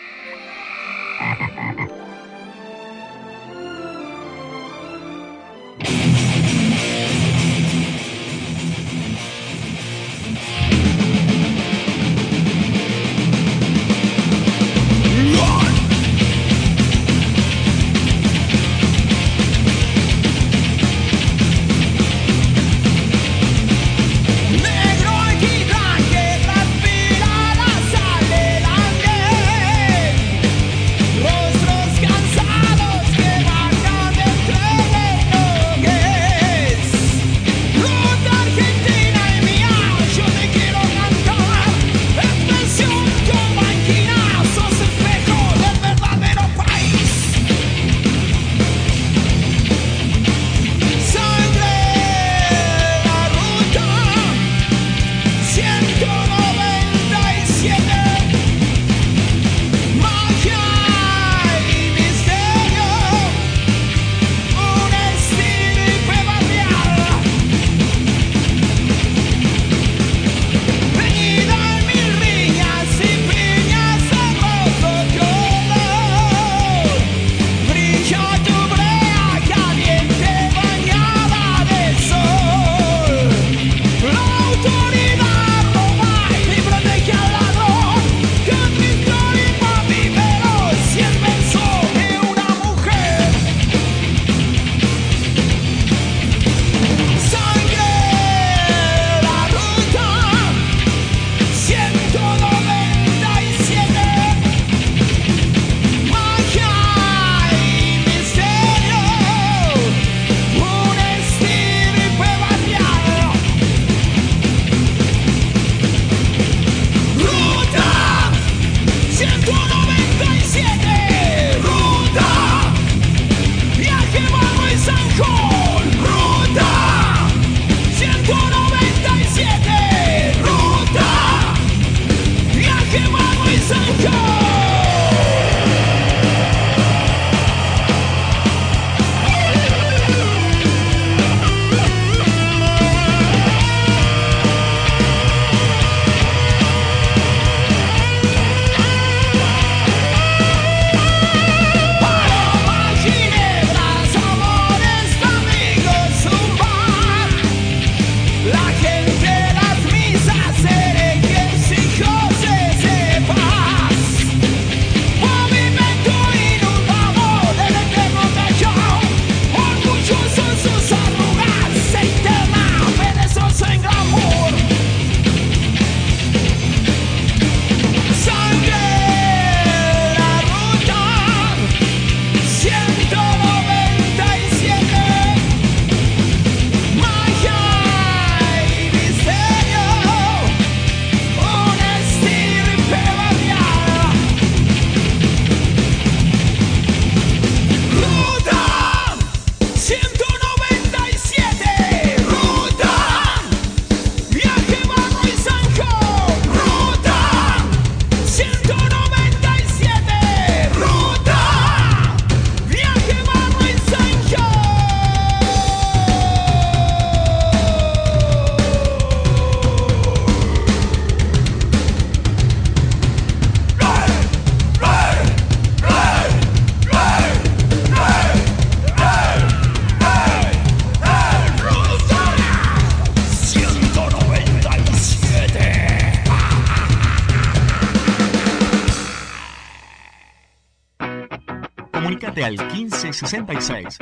[SPEAKER 7] Comunicate al quince sesenta y seis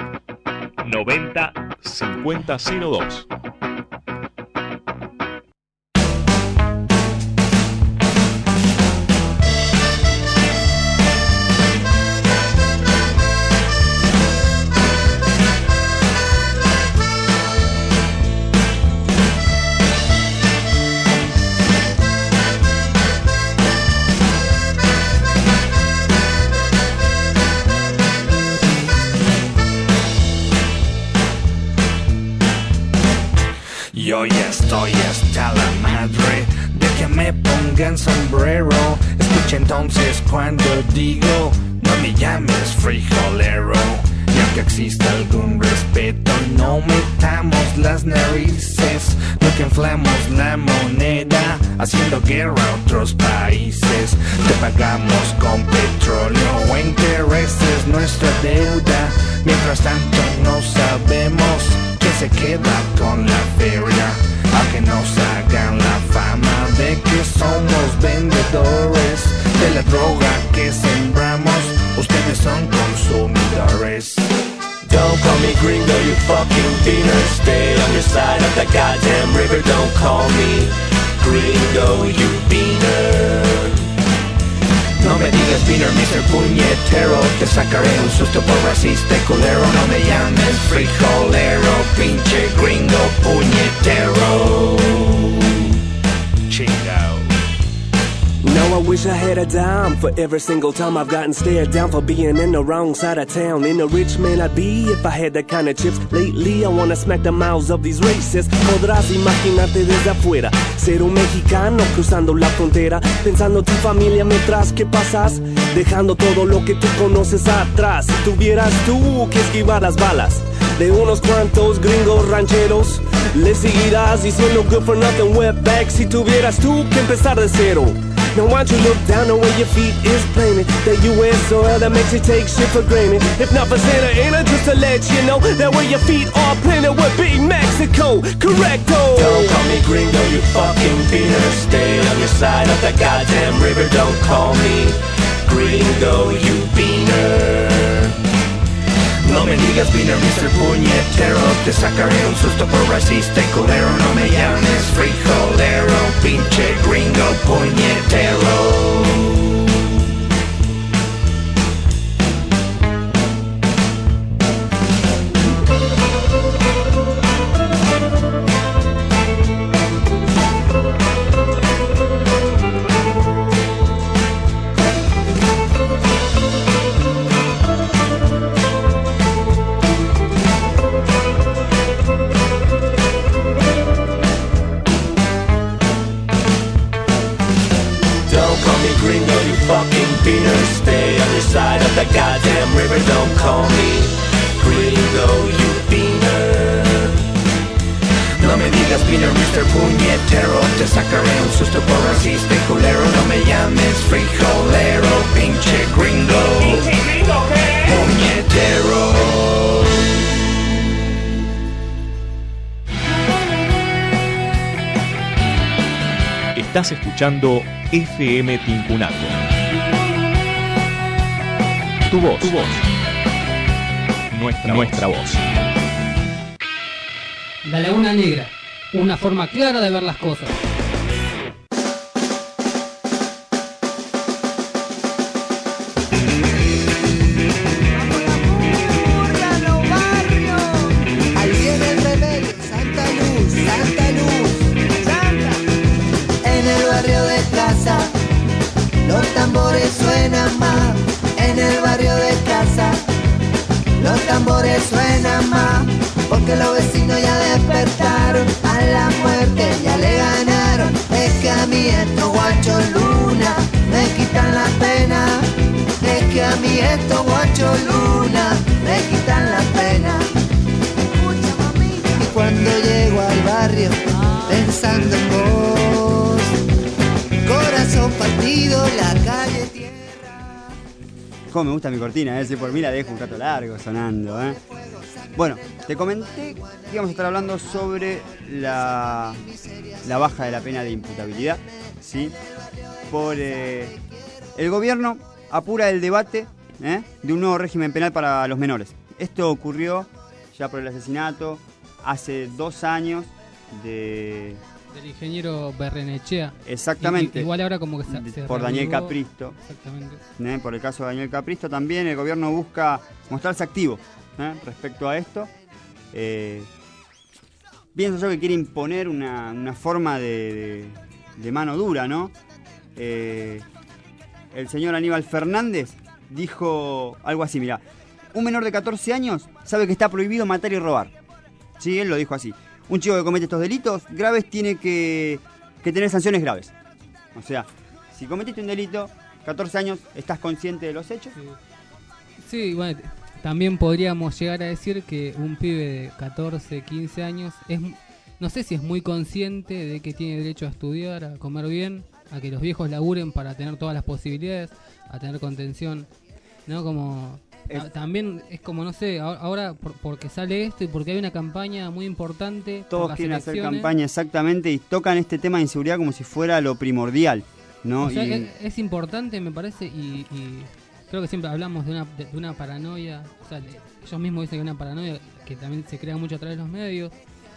[SPEAKER 7] noventa cincuenta cero dos.
[SPEAKER 6] estoy hasta la madre de que me pongan sombrero. Escucha entonces cuando digo, no me llames frijolero. Y aunque exista algún respeto, no metamos las narices. No que inflamos la moneda haciendo guerra a otros países. Te pagamos con petróleo o intereses nuestra deuda. Mientras tanto no sabemos quién se queda con la feria. Aunque nos hagan la fama de que somos vendedores de la droga que sembramos, ustedes son consumidores.
[SPEAKER 9] Don't call me gringo, you fucking beaner. Stay on your side of the goddamn river. Don't call me gringo, you beaner. No me digas beaner, mister Puñetero. Te sacaré un susto por racista y culero. No me llames frijolero, pinche gringo puñetero. Chingao.
[SPEAKER 10] Now I wish I had a dime for every single time I've gotten stared down for being in the wrong side of town. In a rich man I'd be if I had that kind of chips. Lately I wanna smack the mouths of these racists. Podrás imaginarte desde afuera ser un mexicano cruzando la frontera, pensando tu familia mientras que pasas, dejando todo lo que tú conoces atrás. Si tuvieras tú que esquivar las balas de unos cuantos gringos rancheros, le seguirás diciendo good for nothing wetback. Si tuvieras tú que empezar de cero, now why don't you look down on where your feet is planted? That U S soil that makes you take shit for granted. If not for Santa Ana, just to let you know that where your feet are planted would be Mexico. Correcto.
[SPEAKER 9] Don't call me gringo, you fucking beaner. Stay on your side of the goddamn river. Don't call me gringo, you beaner. No me digas beaner, mister Puñetero. Te sacaré un susto por racista y culero. No me llames frijolero, pinche gringo puñetero. Side of the goddamn river, don't call me gringo, you beaner. No me digas beaner, mister Puñetero. Te sacaré un susto por racista y culero. No me llames frijolero, pinche gringo, pinche gringo, ¿qué? Puñetero.
[SPEAKER 7] Estás escuchando F M Tincunaco. Tu voz, tu voz, nuestra, nuestra voz.
[SPEAKER 2] La Laguna Negra, una forma clara de ver las cosas.
[SPEAKER 3] Ahí viene el rebelde, Santa Luz, Santa Luz, Santa. En el barrio de casa, los tambores suenan más. En el barrio de casa, los tambores suenan más, porque los vecinos ya despertaron, a la muerte ya le ganaron. Es que a mí estos guachos luna me quitan la pena, es que a mí estos guachos luna me quitan la pena. Y cuando llego al barrio pensando en vos, corazón partido, la calle tiene.
[SPEAKER 1] Cómo me gusta mi cortina, ¿eh? Si por mí la dejo un rato largo sonando, ¿eh? Bueno, te comenté que íbamos a estar hablando sobre la, la baja de la pena de imputabilidad, ¿sí? Por eh, el gobierno apura el debate, ¿eh? de un nuevo régimen penal para los menores. Esto ocurrió ya por el asesinato hace dos años de...
[SPEAKER 2] del ingeniero Berrenechea.
[SPEAKER 1] Exactamente.
[SPEAKER 2] I, igual ahora como que se, se
[SPEAKER 1] por
[SPEAKER 2] reavivó.
[SPEAKER 1] Daniel Capristo.
[SPEAKER 2] Exactamente.
[SPEAKER 1] ¿Eh? Por el caso de Daniel Capristo también el gobierno busca mostrarse activo, ¿eh? respecto a esto. Eh, pienso yo que quiere imponer una, una forma de, de, de mano dura, ¿no? Eh, el señor Aníbal Fernández dijo algo así, mirá, un menor de catorce años sabe que está prohibido matar y robar. Sí, él lo dijo así. un chico que comete estos delitos graves tiene que, que tener sanciones graves. O sea, si cometiste un delito, catorce años, estás consciente de los hechos.
[SPEAKER 2] Sí, sí, bueno, también podríamos llegar a decir que un pibe de catorce, quince años es, no sé si es muy consciente de que tiene derecho a estudiar, a comer bien, a que los viejos laburen para tener todas las posibilidades, a tener contención, ¿no? Como es, a, también es como, no sé, ahora por, porque sale esto y porque hay una campaña muy importante.
[SPEAKER 1] Todos quieren hacer campaña, exactamente, y tocan este tema de inseguridad como si fuera lo primordial, ¿no?
[SPEAKER 2] O sea,
[SPEAKER 1] y...
[SPEAKER 2] es, es importante, me parece, y, y creo que siempre hablamos de una, de, de una paranoia, o sea, ellos mismos dicen que una paranoia que también se crea mucho a través de los medios.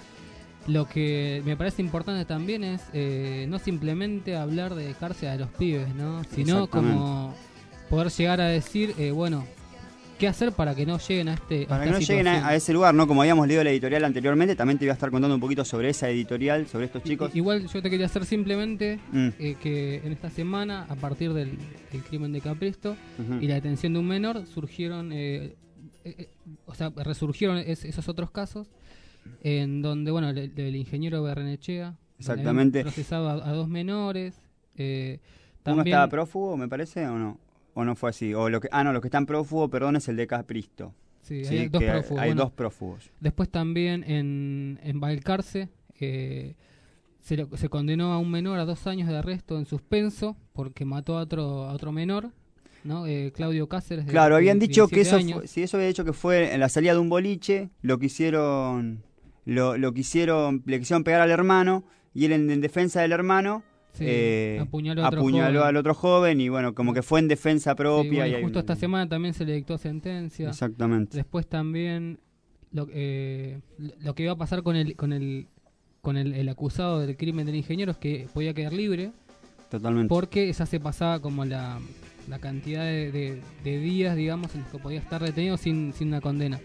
[SPEAKER 2] Lo que me parece importante también es eh, no simplemente hablar de dejarse a los pibes, ¿no? Sino como poder llegar a decir, eh, bueno, ¿qué hacer para que no lleguen a este
[SPEAKER 1] Para
[SPEAKER 2] a
[SPEAKER 1] que no
[SPEAKER 2] situación?
[SPEAKER 1] lleguen a, a ese lugar, ¿no? Como habíamos leído la editorial anteriormente, también te iba a estar contando un poquito sobre esa editorial, sobre estos chicos.
[SPEAKER 2] I, igual yo te quería hacer simplemente
[SPEAKER 1] mm.
[SPEAKER 2] eh, que en esta semana, a partir del, del crimen de Capristo
[SPEAKER 1] uh-huh.
[SPEAKER 2] y la detención de un menor, surgieron, eh, eh, eh, o sea, resurgieron es, esos otros casos. En donde, bueno, el, el ingeniero Barrenechea
[SPEAKER 1] exactamente
[SPEAKER 2] procesaba a, a dos menores. Eh,
[SPEAKER 1] ¿Uno
[SPEAKER 2] también...
[SPEAKER 1] estaba prófugo, me parece, o no? ¿O no fue así? O lo que, ah, no, los que están prófugos, perdón, es el de Capristo.
[SPEAKER 2] Sí,
[SPEAKER 1] sí
[SPEAKER 2] hay, dos prófugos.
[SPEAKER 1] hay
[SPEAKER 2] bueno,
[SPEAKER 1] dos prófugos.
[SPEAKER 2] Después también en, en Balcarce eh, se, lo, se condenó a un menor a dos años de arresto en suspenso porque mató a otro, a otro menor. ¿No? Eh, Claudio Cáceres. De,
[SPEAKER 1] claro, habían
[SPEAKER 2] de,
[SPEAKER 1] dicho que eso
[SPEAKER 2] años.
[SPEAKER 1] fue, si eso había dicho que fue en la salida de un boliche, lo quisieron, lo, lo quisieron, le quisieron pegar al hermano y él en, en defensa del hermano
[SPEAKER 2] sí,
[SPEAKER 1] eh,
[SPEAKER 2] apuñaló, a otro
[SPEAKER 1] apuñaló
[SPEAKER 2] joven.
[SPEAKER 1] al otro joven y bueno, como que fue en defensa propia.
[SPEAKER 2] Sí, bueno,
[SPEAKER 1] y
[SPEAKER 2] justo
[SPEAKER 1] hay...
[SPEAKER 2] esta semana también se le dictó sentencia.
[SPEAKER 1] Exactamente.
[SPEAKER 2] Después también lo, eh, lo que iba a pasar con el con el con el, el acusado del crimen del ingeniero es que podía quedar libre.
[SPEAKER 1] Totalmente.
[SPEAKER 2] Porque esa se pasaba como la la cantidad de, de, de días, digamos, en los que podía estar detenido sin, sin una condena.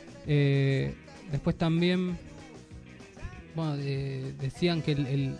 [SPEAKER 2] Eh, después también, bueno, eh, decían que el, el,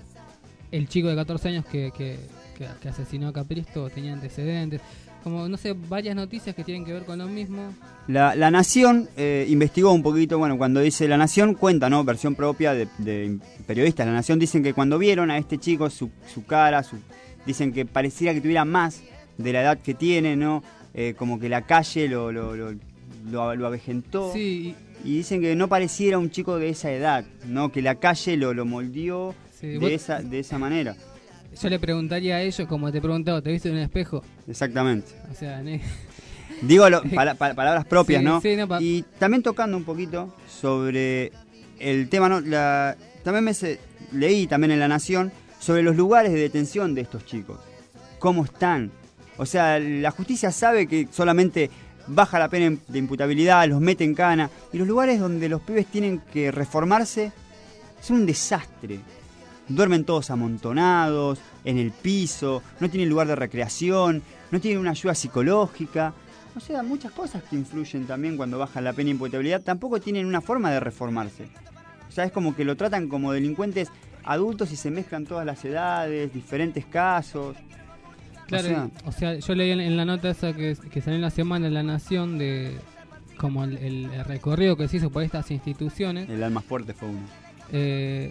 [SPEAKER 2] el chico de catorce años que, que, que, que asesinó a Capristo tenía antecedentes. Como, no sé, varias noticias que tienen que ver con lo mismo.
[SPEAKER 1] La, la Nación eh, investigó un poquito, bueno, cuando dice La Nación, cuenta, ¿no? Versión propia de, de periodistas. La Nación dicen que cuando vieron a este chico, su, su cara, su, dicen que pareciera que tuviera más de la edad que tiene, ¿no? Eh, como que la calle lo, lo, lo, lo, lo avejentó.
[SPEAKER 2] Sí.
[SPEAKER 1] Y dicen que no pareciera un chico de esa edad, ¿no? Que la calle lo, lo moldeó
[SPEAKER 2] sí,
[SPEAKER 1] de,
[SPEAKER 2] vos...
[SPEAKER 1] esa, de esa manera.
[SPEAKER 2] Yo le preguntaría a ellos, como te he preguntado, ¿te viste en un espejo?
[SPEAKER 1] Exactamente.
[SPEAKER 2] O sea, ne...
[SPEAKER 1] Digo lo, pala, pala, palabras propias,
[SPEAKER 2] sí,
[SPEAKER 1] ¿no?
[SPEAKER 2] Sí, no pa...
[SPEAKER 1] Y también tocando un poquito sobre el tema, ¿no? La, también me se, leí también en La Nación sobre los lugares de detención de estos chicos. ¿Cómo están? O sea, la justicia sabe que solamente baja la pena de imputabilidad, los mete en cana. Y los lugares donde los pibes tienen que reformarse son un desastre. Duermen todos amontonados, en el piso, no tienen lugar de recreación, no tienen una ayuda psicológica. O sea, muchas cosas que influyen también cuando baja la pena de imputabilidad. Tampoco tienen una forma de reformarse. O sea, es como que lo tratan como delincuentes adultos y se mezclan todas las edades, diferentes casos.
[SPEAKER 2] Claro, o sea, o sea, yo leí en, en la nota esa que, que salió en la semana en La Nación de como el, el, el recorrido que se hizo por estas instituciones.
[SPEAKER 1] El alma fuerte fue uno.
[SPEAKER 2] Eh,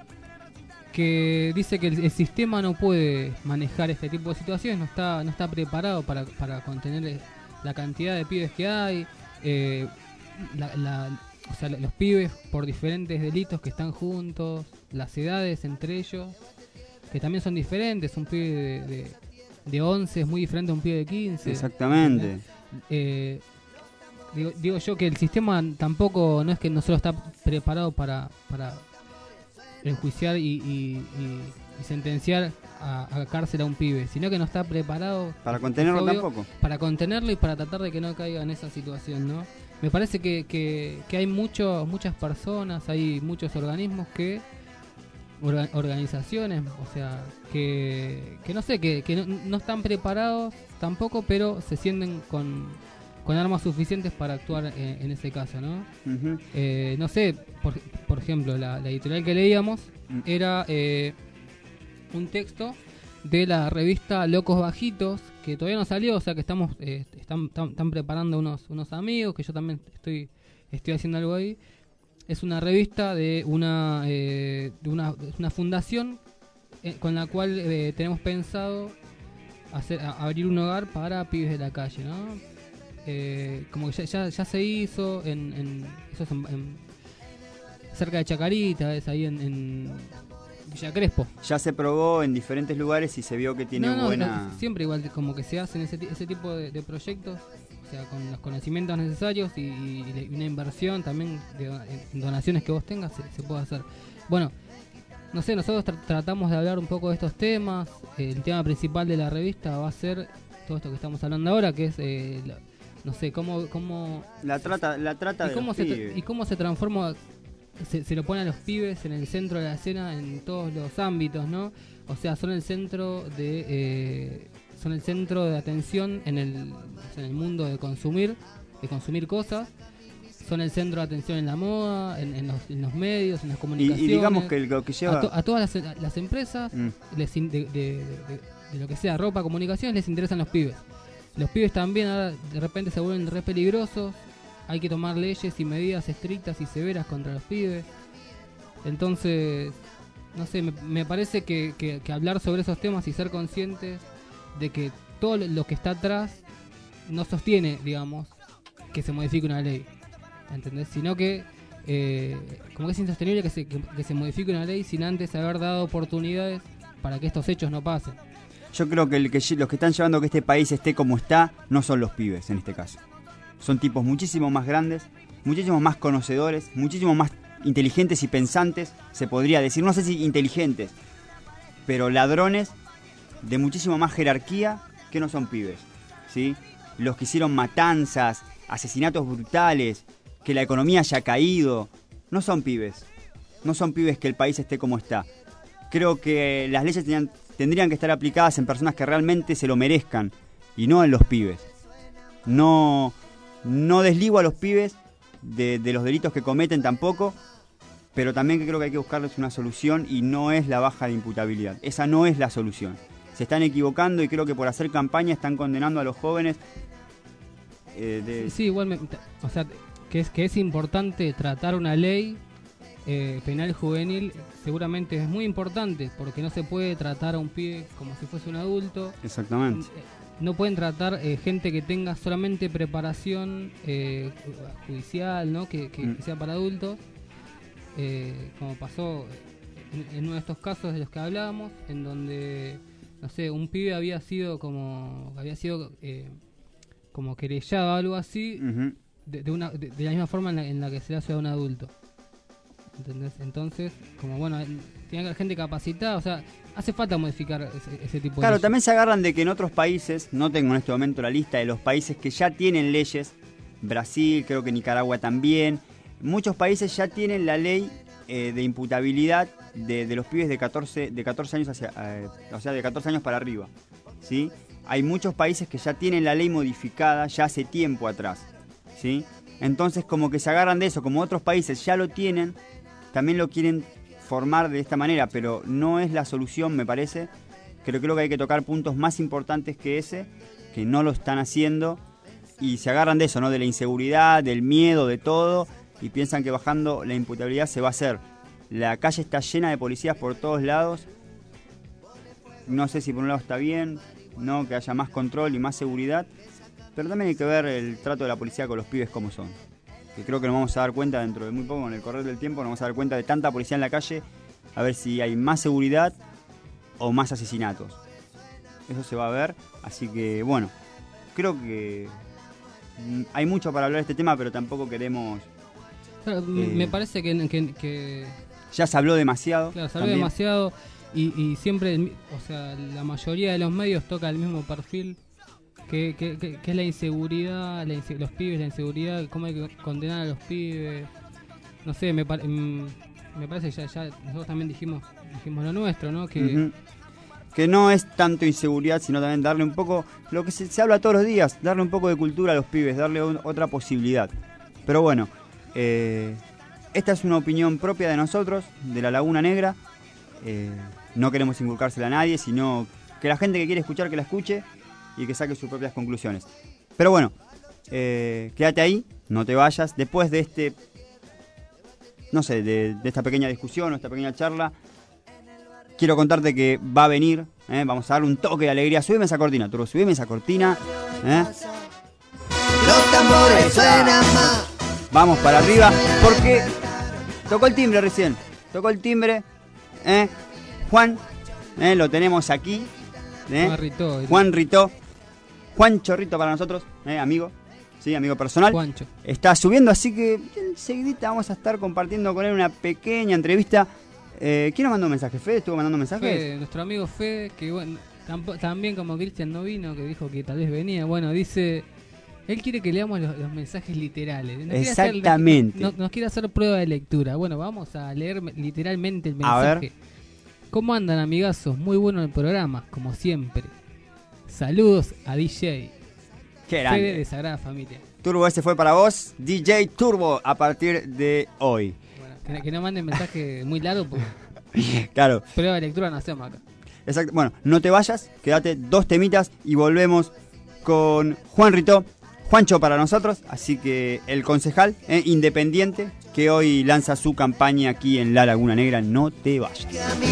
[SPEAKER 2] que dice que el, el sistema no puede manejar este tipo de situaciones, no está no está preparado para, para contener la cantidad de pibes que hay, eh, la, la, o sea, los pibes por diferentes delitos que están juntos, las edades entre ellos, que también son diferentes, un pibe de... de de once es muy diferente a un pibe de quince.
[SPEAKER 1] Exactamente.
[SPEAKER 2] Eh, digo, digo yo que el sistema tampoco no es que no solo está preparado para, para enjuiciar y, y, y, y sentenciar a, a cárcel a un pibe, sino que no está preparado
[SPEAKER 1] para contenerlo
[SPEAKER 2] obvio,
[SPEAKER 1] tampoco.
[SPEAKER 2] Para contenerlo y para tratar de que no caiga en esa situación, ¿no? Me parece que, que, que hay mucho, muchas personas, hay muchos organismos que organizaciones, o sea, que, que no sé, que, que no, no están preparados tampoco, pero se sienten con, con armas suficientes para actuar en, en ese caso, ¿no?
[SPEAKER 1] Uh-huh.
[SPEAKER 2] Eh, no sé, por, por ejemplo, la, la editorial que leíamos uh-huh. era eh, un texto de la revista Locos Bajitos, que todavía no salió, o sea que estamos eh, están, están, están preparando unos, unos amigos, que yo también estoy, estoy haciendo algo ahí. es una revista de una, eh, de una, una fundación eh, con la cual eh, tenemos pensado hacer, a, abrir un hogar para pibes de la calle, ¿no? Eh, como que ya, ya, ya se hizo en, en, eso es en, en cerca de Chacarita, es ahí en, en Villa Crespo.
[SPEAKER 1] Ya se probó en diferentes lugares y se vio que tiene
[SPEAKER 2] no, no,
[SPEAKER 1] buena...
[SPEAKER 2] no, siempre igual como que se hacen ese, ese tipo de, de proyectos, o sea, con los conocimientos necesarios y, y una inversión también de donaciones que vos tengas, se, se puede hacer. Bueno, no sé, nosotros tra tratamos de hablar un poco de estos temas. El tema principal de la revista va a ser todo esto que estamos hablando ahora, que es, eh, la, no sé, cómo... cómo
[SPEAKER 1] la trata, la trata
[SPEAKER 2] y
[SPEAKER 1] de
[SPEAKER 2] cómo
[SPEAKER 1] los
[SPEAKER 2] se
[SPEAKER 1] pibes.
[SPEAKER 2] Y cómo se transforma... Se, se lo pone a los pibes en el centro de la escena en todos los ámbitos, ¿no? O sea, son el centro de eh, son el centro de atención en el, en el mundo de consumir, de consumir cosas. Son el centro de atención en la moda, en, en, los, en los medios, en las comunicaciones.
[SPEAKER 1] Y, y digamos que lo que lleva...
[SPEAKER 2] A, to, a todas las, las empresas,
[SPEAKER 1] mm.
[SPEAKER 2] les in, de, de, de, de, de lo que sea, ropa, comunicaciones, les interesan los pibes. Los pibes también ahora de repente se vuelven re peligrosos. Hay que tomar leyes y medidas estrictas y severas contra los pibes. Entonces, no sé, me, me parece que, que, que hablar sobre esos temas y ser conscientes de que todo lo que está atrás no sostiene, digamos, que se modifique una ley, ¿entendés? Sino que, eh, como que es insostenible que se, que, que se modifique una ley sin antes haber dado oportunidades para que estos hechos no pasen.
[SPEAKER 1] Yo creo que, el que los que están llevando a que este país esté como está no son los pibes en este caso. Son tipos muchísimo más grandes, muchísimo más conocedores, muchísimo más inteligentes y pensantes, se podría decir, no sé si inteligentes, pero ladrones de muchísimo más jerarquía que no son pibes, ¿sí? Los que hicieron matanzas, asesinatos brutales, que la economía haya caído, no son pibes, no son pibes que el país esté como está. Creo que las leyes tendrían, tendrían que estar aplicadas en personas que realmente se lo merezcan y no en los pibes. No... No desligo a los pibes de, de los delitos que cometen tampoco, pero también creo que hay que buscarles una solución y no es la baja de imputabilidad. Esa no es la solución. Se están equivocando y creo que por hacer campaña están condenando a los jóvenes. Eh, de...
[SPEAKER 2] Sí, igual, me, o sea, que es, que es importante tratar una ley eh, penal juvenil, seguramente es muy importante, porque no se puede tratar a un pibe como si fuese un adulto.
[SPEAKER 1] Exactamente.
[SPEAKER 2] No pueden tratar eh, gente que tenga solamente preparación eh, judicial, ¿no? Que, que, mm. que sea para adultos, eh, como pasó en, en uno de estos casos de los que hablábamos, en donde, no sé, un pibe había sido como había sido eh, como querellado o algo así, uh-huh. de, de, una, de, de la misma forma en la, en la que se le hace a un adulto. ¿Entendés? Entonces, como bueno, tiene que haber gente capacitada, o sea, hace falta modificar ese, ese tipo de
[SPEAKER 1] Claro,
[SPEAKER 2] leyes.
[SPEAKER 1] también se agarran de que en otros países, no tengo en este momento la lista de los países que ya tienen leyes, Brasil, creo que Nicaragua también, muchos países ya tienen la ley eh, de imputabilidad de, de los pibes de catorce, de catorce años hacia, eh, o sea, de catorce años para arriba, ¿sí? Hay muchos países que ya tienen la ley modificada ya hace tiempo atrás, ¿sí? Entonces como que se agarran de eso, como otros países ya lo tienen, también lo quieren formar de esta manera, pero no es la solución, me parece. Creo, creo que hay que tocar puntos más importantes que ese, que no lo están haciendo, y se agarran de eso, ¿no? De la inseguridad, del miedo, de todo, y piensan que bajando la imputabilidad se va a hacer. La calle está llena de policías por todos lados. No sé si por un lado está bien, no, que haya más control y más seguridad, pero también hay que ver el trato de la policía con los pibes como son. Que creo que nos vamos a dar cuenta dentro de muy poco, con el correr del tiempo, nos vamos a dar cuenta de tanta policía en la calle, a ver si hay más seguridad o más asesinatos. Eso se va a ver, así que bueno, creo que hay mucho para hablar de este tema, pero tampoco queremos...
[SPEAKER 2] Claro, eh, me parece que, que, que...
[SPEAKER 1] Ya se habló demasiado.
[SPEAKER 2] Claro, se habló también. demasiado y, y siempre, o sea, la mayoría de los medios toca el mismo perfil. Que, que, que, que es la inseguridad, la inse los pibes, la inseguridad, cómo hay que condenar a los pibes. No sé, me, pa me parece que ya, ya nosotros también dijimos dijimos lo nuestro, ¿no? Que,
[SPEAKER 1] uh-huh. que no es tanto inseguridad, sino también darle un poco, lo que se, se habla todos los días, darle un poco de cultura a los pibes, darle un, otra posibilidad. Pero bueno, eh, esta es una opinión propia de nosotros, de La Laguna Negra. Eh, no queremos inculcársela a nadie, sino que la gente que quiere escuchar, que la escuche y que saque sus propias conclusiones. Pero bueno, eh, quédate ahí, no te vayas. Después de este no sé, de, de esta pequeña discusión o esta pequeña charla, quiero contarte que va a venir, ¿eh? Vamos a darle un toque de alegría. Subime esa cortina, Turbo, subime esa cortina. ¿eh?
[SPEAKER 3] Los tambores suenan más.
[SPEAKER 1] Vamos para arriba, porque tocó el timbre recién. Tocó el timbre. ¿eh? Juan, ¿eh? Lo tenemos aquí. ¿eh?
[SPEAKER 2] Juan Ritó.
[SPEAKER 1] Juan Ritó. Juan Chorrito para nosotros, ¿eh? amigo. Sí, amigo personal.
[SPEAKER 2] Juancho.
[SPEAKER 1] Está subiendo, así que enseguidita vamos a estar compartiendo con él una pequeña entrevista. Eh, ¿Quién nos mandó un mensaje? ¿Fede estuvo mandando mensajes?
[SPEAKER 2] Fede, nuestro amigo Fede, que bueno, tampo- también como Cristian no vino, que dijo que tal vez venía, bueno, dice, él quiere que leamos los, los mensajes literales. Nos quiere hacer-
[SPEAKER 1] Exactamente.
[SPEAKER 2] no- nos quiere hacer prueba de lectura. Bueno, vamos a leer me- literalmente el
[SPEAKER 1] A
[SPEAKER 2] mensaje.
[SPEAKER 1] ver.
[SPEAKER 2] ¿Cómo andan, amigazos? Muy bueno el programa, como siempre. Saludos a D J.
[SPEAKER 1] Qué
[SPEAKER 2] Fede
[SPEAKER 1] grande.
[SPEAKER 2] de Sagrada Familia.
[SPEAKER 1] Turbo, ese fue para vos. D J Turbo a partir de hoy.
[SPEAKER 2] Que, que no manden mensaje muy largo porque
[SPEAKER 1] Claro.
[SPEAKER 2] prueba de lectura no hacemos acá.
[SPEAKER 1] Exacto. Bueno, no te vayas, quédate dos temitas y volvemos con Juan Ritó, Juancho para nosotros, así que el concejal eh, independiente que hoy lanza su campaña aquí en La Laguna Negra, no te vayas.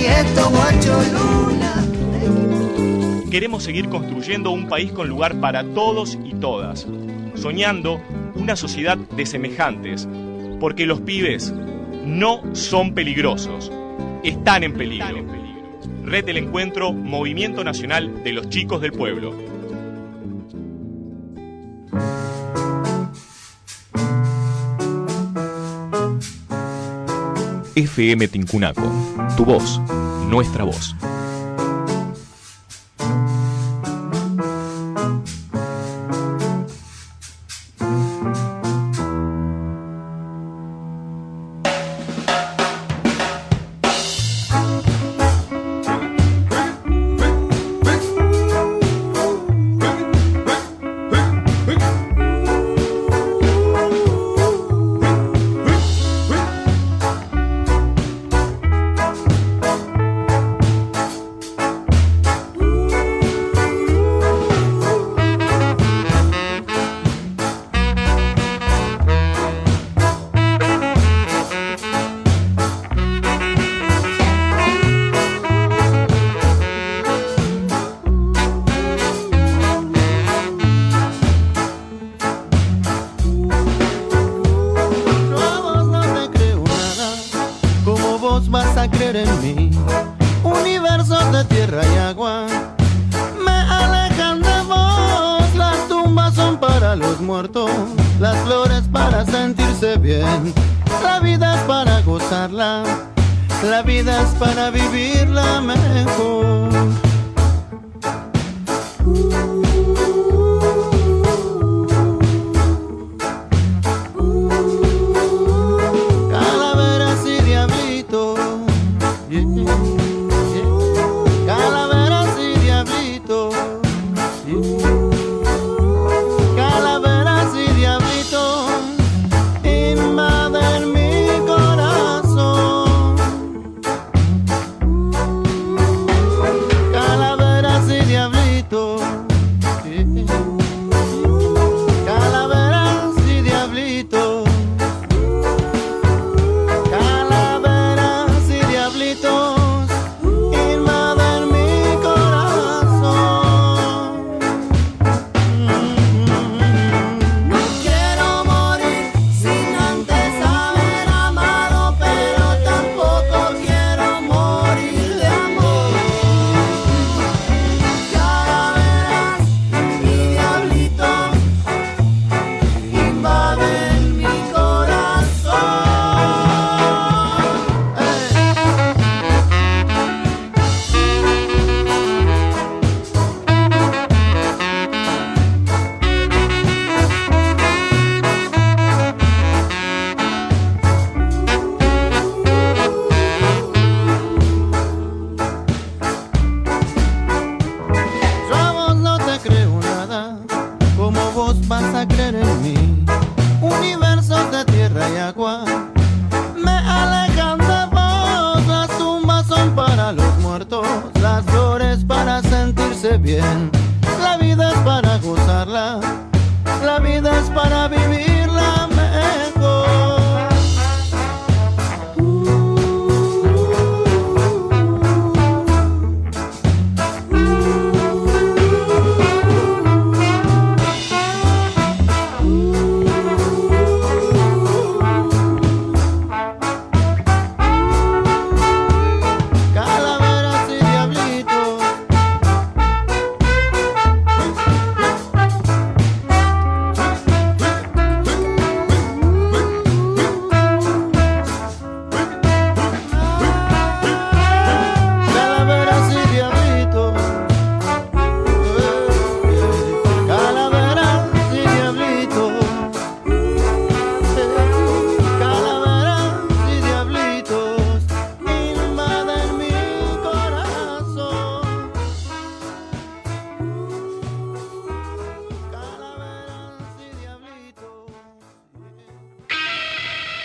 [SPEAKER 7] Queremos seguir construyendo un país con lugar para todos y todas, soñando una sociedad de semejantes, porque los pibes no son peligrosos, están en peligro. Red del Encuentro, Movimiento Nacional de los Chicos del Pueblo. F M Tincunaco, tu voz, nuestra voz.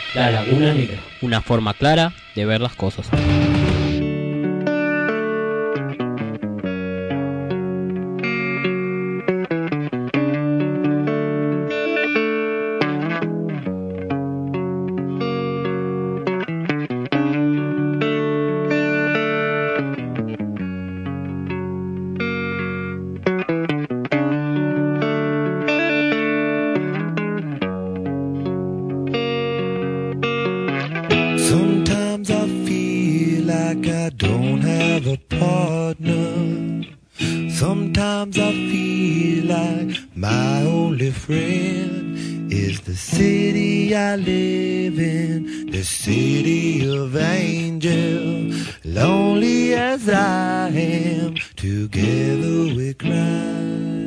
[SPEAKER 5] La Laguna Negra. Una forma clara de ver las cosas.
[SPEAKER 11] Sometimes I feel like I don't have a partner. Sometimes I feel like my only friend is the city I live in, the city of angels. Lonely as I am, together we cry.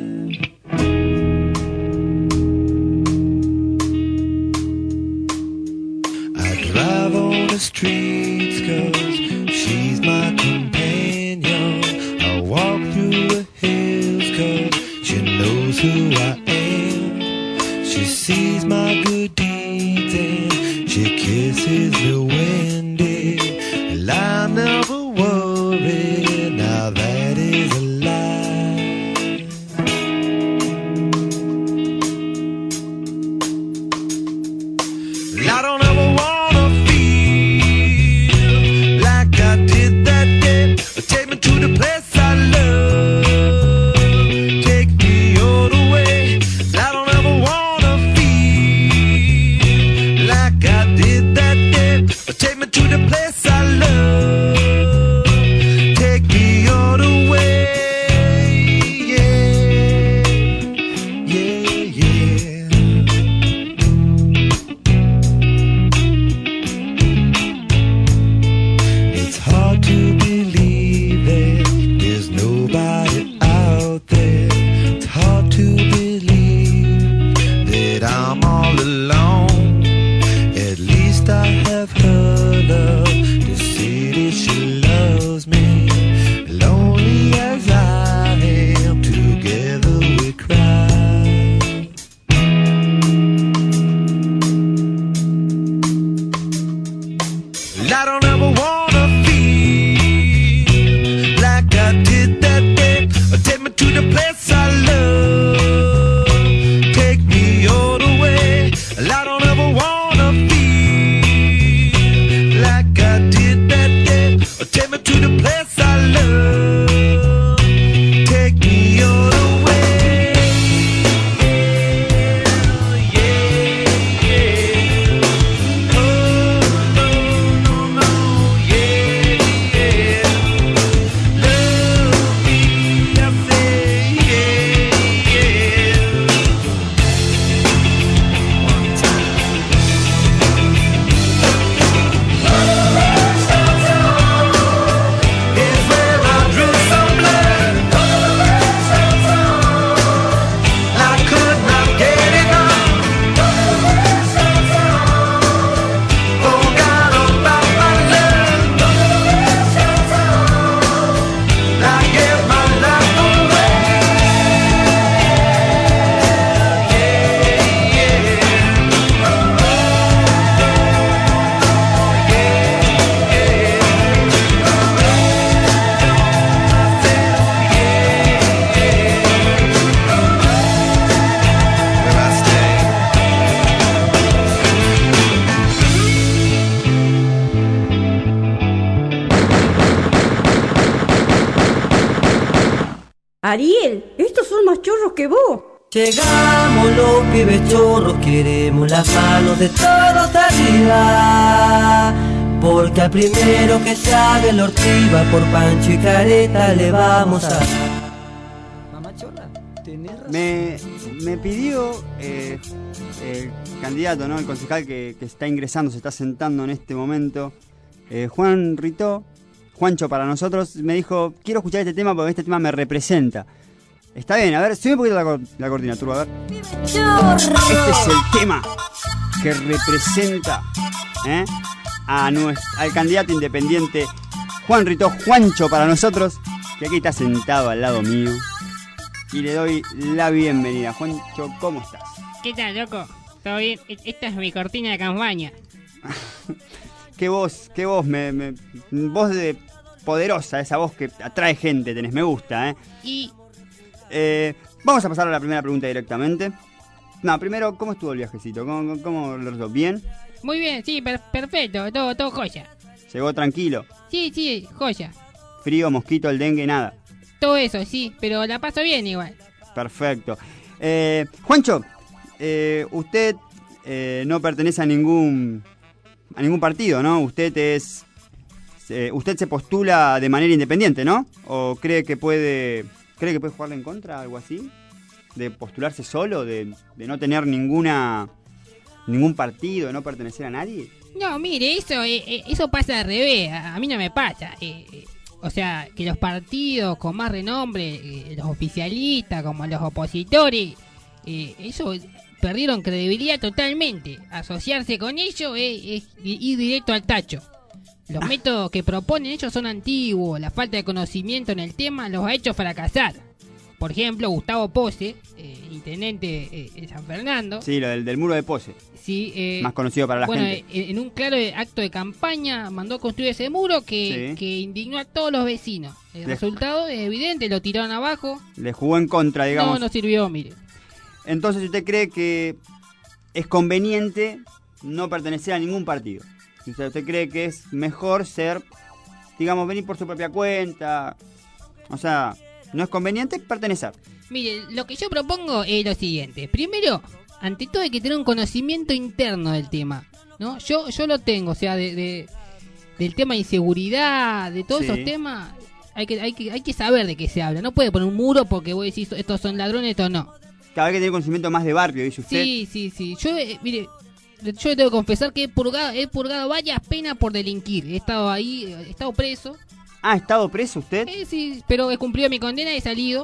[SPEAKER 11] Drive on the streets cause she's my companion. I walk through the hills cause she knows who I am. She sees my good deeds and she kisses the windy. Well, I never worry, now that is a lie. Well, I don't ever want take me to the place I love. Take me all the way. I don't ever wanna feel like I did that day. Take me to the place I love. Take me all the way. Yeah, yeah, yeah. It's hard to believe there's nobody out there. It's hard to believe that I'm all alone. At least I have her love to see that she loves me. Lonely as I am, together we cry. Well, I don't ever wanna feel like I did that day. Take me to the place I love. Take me all the way. Well, I don't ever wanna feel like I did that day. Take me to the place I love. Take me all the way. Yeah, yeah. Oh, no, no, no, yeah, yeah. Love me, I say, yeah, yeah. One time. Is where I drew some blood. I could not get enough. Forgot about my love. I gave my life away. Will I stay?
[SPEAKER 12] Ariel, estos son más chorros que vos.
[SPEAKER 13] Llegamos los pibes chorros, queremos las manos de todos arriba. Porque al primero que sabe la ortiva, por Pancho y Careta le vamos a...
[SPEAKER 10] Mamá chorra, tenés razón.
[SPEAKER 1] Me, me pidió eh, el candidato, ¿no? El concejal que, que está ingresando, se está sentando en este momento, eh, Juan Ritó, Juancho para nosotros, me dijo, quiero escuchar este tema porque este tema me representa. Está bien, a ver, sube un poquito la, cor- la cortina, Turbo, a ver. Este es el tema que representa ¿eh? a nuestro, al candidato independiente Juan Ritó, Juancho para nosotros, que aquí está sentado al lado mío. Y le doy la bienvenida. Juancho, ¿cómo estás?
[SPEAKER 2] ¿Qué tal, loco? ¿Todo bien? E- Esta es mi cortina de campaña.
[SPEAKER 1] Qué voz, qué voz, me, me, voz de poderosa, esa voz que atrae gente, tenés, me gusta, ¿eh?
[SPEAKER 2] Y...
[SPEAKER 1] Eh, vamos a pasar a la primera pregunta directamente. No, primero, ¿cómo estuvo el viajecito? ¿Cómo, cómo, cómo lo resolvió? ¿Bien?
[SPEAKER 2] Muy bien, sí, per- perfecto, todo, todo joya.
[SPEAKER 1] ¿Llegó tranquilo?
[SPEAKER 2] Sí, sí, joya.
[SPEAKER 1] ¿Frío, mosquito, el dengue, nada?
[SPEAKER 2] Todo eso, sí, pero la paso bien igual.
[SPEAKER 1] Perfecto. Eh, Juancho, eh, usted eh, no pertenece a ningún a ningún partido, ¿no? Usted es eh, usted se postula de manera independiente, ¿no? ¿O cree que puede cree que puede jugarle en contra, algo así? De postularse solo, de, de no tener ninguna ningún partido, de no pertenecer a nadie.
[SPEAKER 2] No, mire, eso eh, eh, eso pasa al revés, a, a mí no me pasa. Eh, eh, o sea, que los partidos con más renombre, eh, los oficialistas como los opositores, eh, eso perdieron credibilidad totalmente. Asociarse con ellos es, es ir directo al tacho. Los métodos que proponen ellos son antiguos, la falta de conocimiento en el tema los ha hecho fracasar. Por ejemplo, Gustavo Pose, eh, intendente eh, de San Fernando.
[SPEAKER 1] Sí, lo del, del muro de Pose.
[SPEAKER 2] Sí, eh,
[SPEAKER 1] más conocido para la
[SPEAKER 2] bueno,
[SPEAKER 1] gente.
[SPEAKER 2] En, en un claro acto de campaña mandó construir ese muro que,
[SPEAKER 1] Sí.
[SPEAKER 2] que indignó a todos los vecinos. El
[SPEAKER 1] Le-
[SPEAKER 2] resultado es evidente, lo tiraron abajo.
[SPEAKER 1] Le jugó en contra, digamos.
[SPEAKER 2] No, no sirvió, mire.
[SPEAKER 1] Entonces, ¿usted cree que es conveniente no pertenecer a ningún partido? O sea, ¿usted cree que es mejor ser, digamos, venir por su propia cuenta? O sea, ¿no es conveniente pertenecer?
[SPEAKER 2] Mire, lo que yo propongo es lo siguiente. Primero, ante todo hay que tener un conocimiento interno del tema, ¿no? Yo yo lo tengo, o sea, de, de- del tema de inseguridad, de todos
[SPEAKER 1] Sí.
[SPEAKER 2] esos temas, hay que, hay que hay que saber de qué se habla. No puede poner un muro porque vos decís, estos son ladrones, estos no.
[SPEAKER 1] Cada vez que tiene conocimiento más de barrio, dice usted.
[SPEAKER 2] Sí, sí, sí. Yo, eh, mire, yo le tengo que confesar que he purgado, he purgado varias penas por delinquir. He estado ahí, eh, he estado preso.
[SPEAKER 1] ¿Ha estado preso usted?
[SPEAKER 2] Eh, sí, pero he cumplido mi condena y he salido.